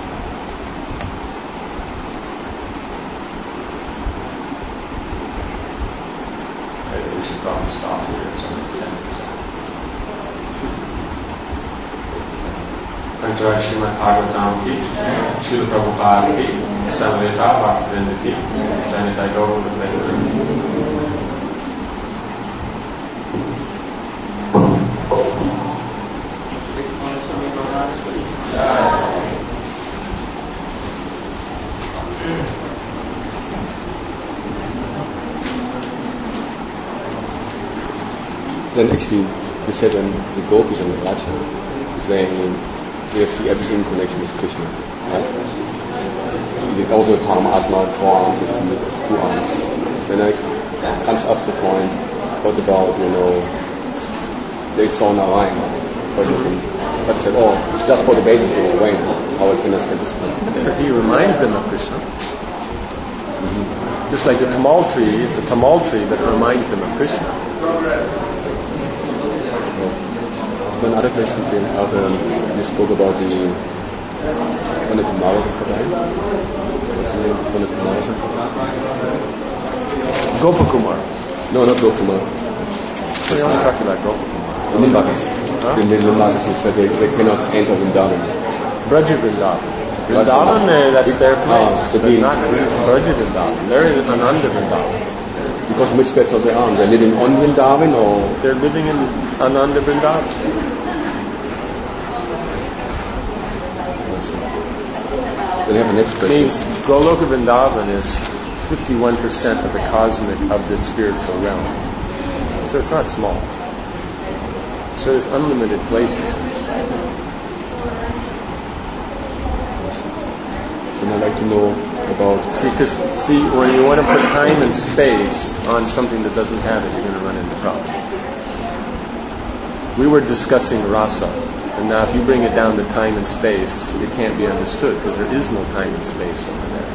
Maybe we should probably stop here. It's only ten minutes. Antaraj Srimad Bhagavatam ki, Srila Prabhupada ki, Samveta Bhaktivinoda ki, Janitai Gaurav Vedanta. Then actually, you said um, the gopis and the Raja, they, they see everything in connection with Krishna, right? They also Paramatma, four arms, they see it as two arms. Then it comes up to the point, what about, you know, they saw Narayana, but but said, oh, just for the basis of the way, how I can understand this point. He reminds them of Krishna. Mm-hmm. Just like the Tamal tree, it's a Tamal tree, but it reminds them of Krishna. Another question, uh, um, you spoke about the Pune Kumarasa Kadai. What's the name of Pune Kumarasa? Gopakumar. No, not Gopakumar. So you're only talking about Gopakumar. The Nimbakas. Huh? The Nimbakas, you said they, they cannot enter Vrindavan. Braja Vrindavan. Vrindavan, uh, that's their place. Ah, but not Braja Vrindavan. They're in Ananda Vrindavan. Because which bits of their arm? They're living on Vrindavan or? They're living in Ananda Vrindavan. Then have the next question. Means Goloka Vrindavan is fifty-one percent of the cosmic of the spiritual realm. So it's not small. So there's unlimited places. So I'd like to know about... See, because see, when you want to put time and space on something that doesn't have it, you're going to run into problems. We were discussing rasa, and now if you bring it down to time and space, it can't be understood because there is no time and space over there.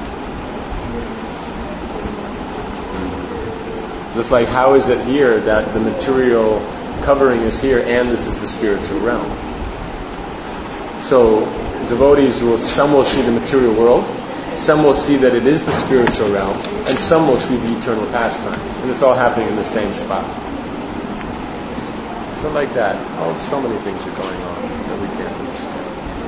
Just like how is it here that the material covering is here and this is the spiritual realm? So devotees will, some will see the material world, some will see that it is the spiritual realm, and some will see the eternal pastimes, and it's all happening in the same spot. So like that, oh, so many things are going on that we can't understand.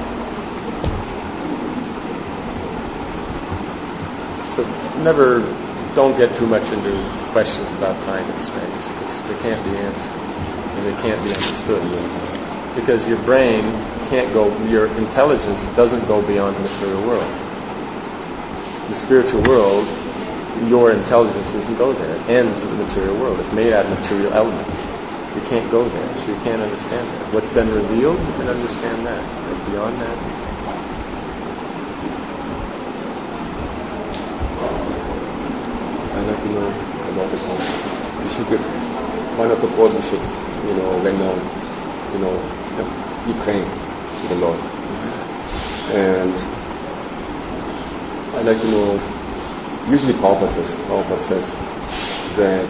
So never, don't get too much into questions about time and space, because they can't be answered, and they can't be understood. Because your brain can't go, your intelligence doesn't go beyond the material world. The spiritual world your intelligence doesn't go there. It ends in the material world. It's made out of material elements. You can't go there, so you can't understand that. What's been revealed, you can understand that. But beyond that, I like to know about this. We should give one of the thoughts we should, you know, render, you know, Ukraine to the Lord. And I like to know, usually Prabhupada says, Prabhupada says that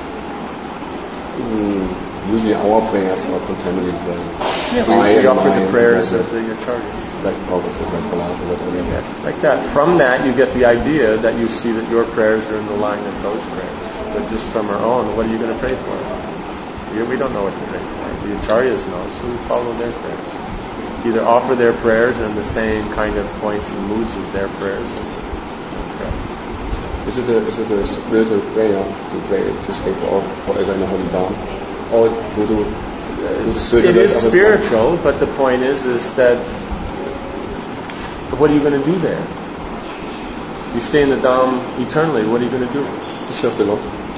mm, usually our prayers are contaminated by yeah, we, we offer the prayers of the acharyas. Like Prabhupada says, like Balata, whatever. Yeah, like that. From that, you get the idea that you see that your prayers are in the line of those prayers. But just from our own, what are you going to pray for? We, we don't know what to pray for. The acharyas know, so we follow their prayers. Either offer their prayers in the same kind of points and moods as their prayers. Is it a is it a spiritual prayer to pray to stay for forever in a holy dharma, or do do? It is spiritual, but the point is is that what are you going to do there? You stay in the Dham eternally. What are you going to do? To serve the Lord.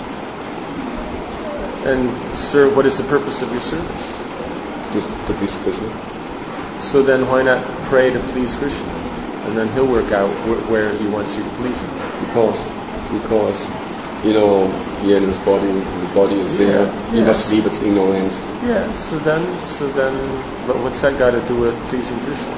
And serve. What is the purpose of your service? To, to please Krishna. So then, why not pray to please Krishna, and then He'll work out wh- where He wants you to please Him. Because, because, you know, here in this body, this body is there. Yeah, You yes. must leave its ignorance. Yeah. So then, so then, but what's that got to do with pleasing Krishna?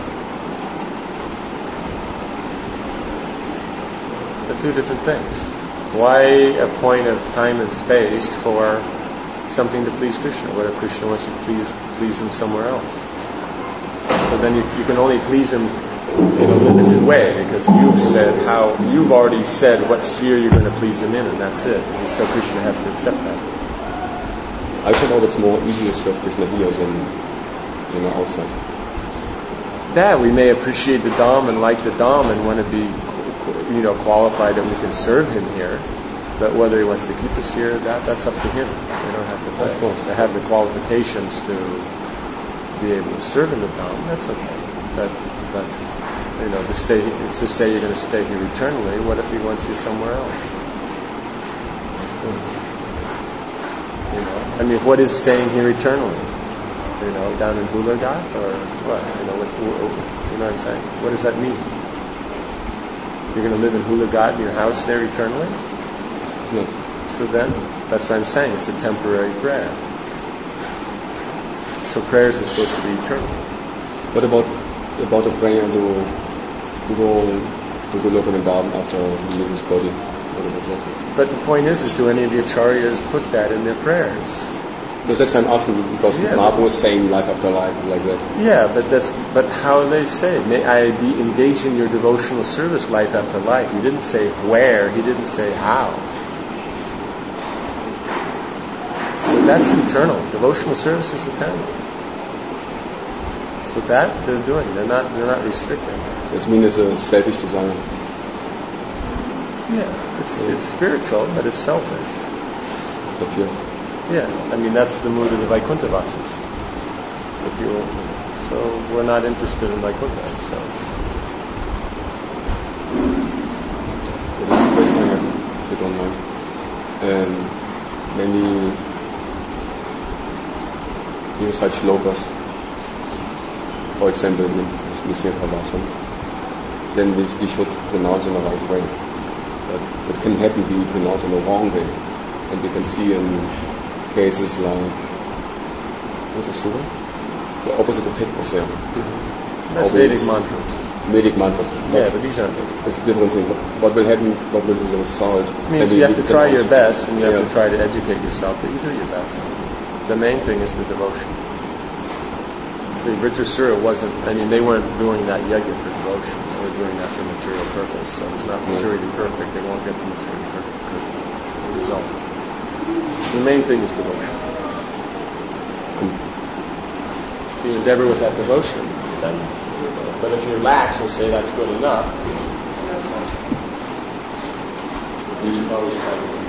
They're two different things. Why a point of time and space for something to please Krishna? What if Krishna wants you to please please Him somewhere else? So then you, you can only please Him in a limited way, because you've said how you've already said what sphere you're going to please Him in, and that's it. And so Krishna has to accept that. I find out it's more easy to serve Krishna here than, you know, outside. That we may appreciate the Dham and like the Dham and want to be, you know, qualified that we can serve Him here. But whether He wants to keep us here, that that's up to Him. We don't have to. Of course, to have the qualifications to be able to serve in the Dham. That's okay. But but you know, to stay, it's to say you're going to stay here eternally. What if He wants you somewhere else? You know, I mean, what is staying here eternally? You know, down in Bulagat or what? You know, what's, you know what I'm saying? What does that mean? You're going to live in Hulagat in your house there eternally? It's not. So then, that's what I'm saying. It's a temporary prayer. So prayers are supposed to be eternal. What about about a prayer to to go to go look in the garden after leaving this body? What about that? But the point is, is do any of the acharyas put that in their prayers? Because that's why I'm asking you, because Yeah. Mahaprabhu was saying life after life like that. Yeah, but that's but how they say, may I be engaged in your devotional service life after life. He didn't say where, he didn't say how. So that's eternal. Devotional service is eternal. So that they're doing. They're not they're not restricting. That means it's a selfish desire. Yeah. It's it's spiritual, but it's selfish. The pure. Yeah. I mean that's the mood of the Vaikunthavasas. So if you so we're not interested in Vaikuntha, so The last question I have, if you don't mind. Um, many you recite shlokas, for example, in Nishya Pravasam, then we, we should pronounce in the right way. But it can happen we pronounce in the wrong way. And we can see in cases like, what is it? The opposite effect was there. that's Or we- Vedic mantras. Vedic mantras. Yeah, but these aren't Vedic. It's a different thing. What will happen, what will be the result? It means Maybe you have we to can try your also- best, and you have Yeah. to try to educate yourself that you do your best. The main thing is the devotion. See, Vritrasura wasn't, I mean, they weren't doing that yajna for devotion. They were doing that for material purpose. So it's not materially perfect. They won't get the materially perfect result. So the main thing is devotion. If you endeavor with that devotion, then, but if you relax and say that's good enough, you should always try to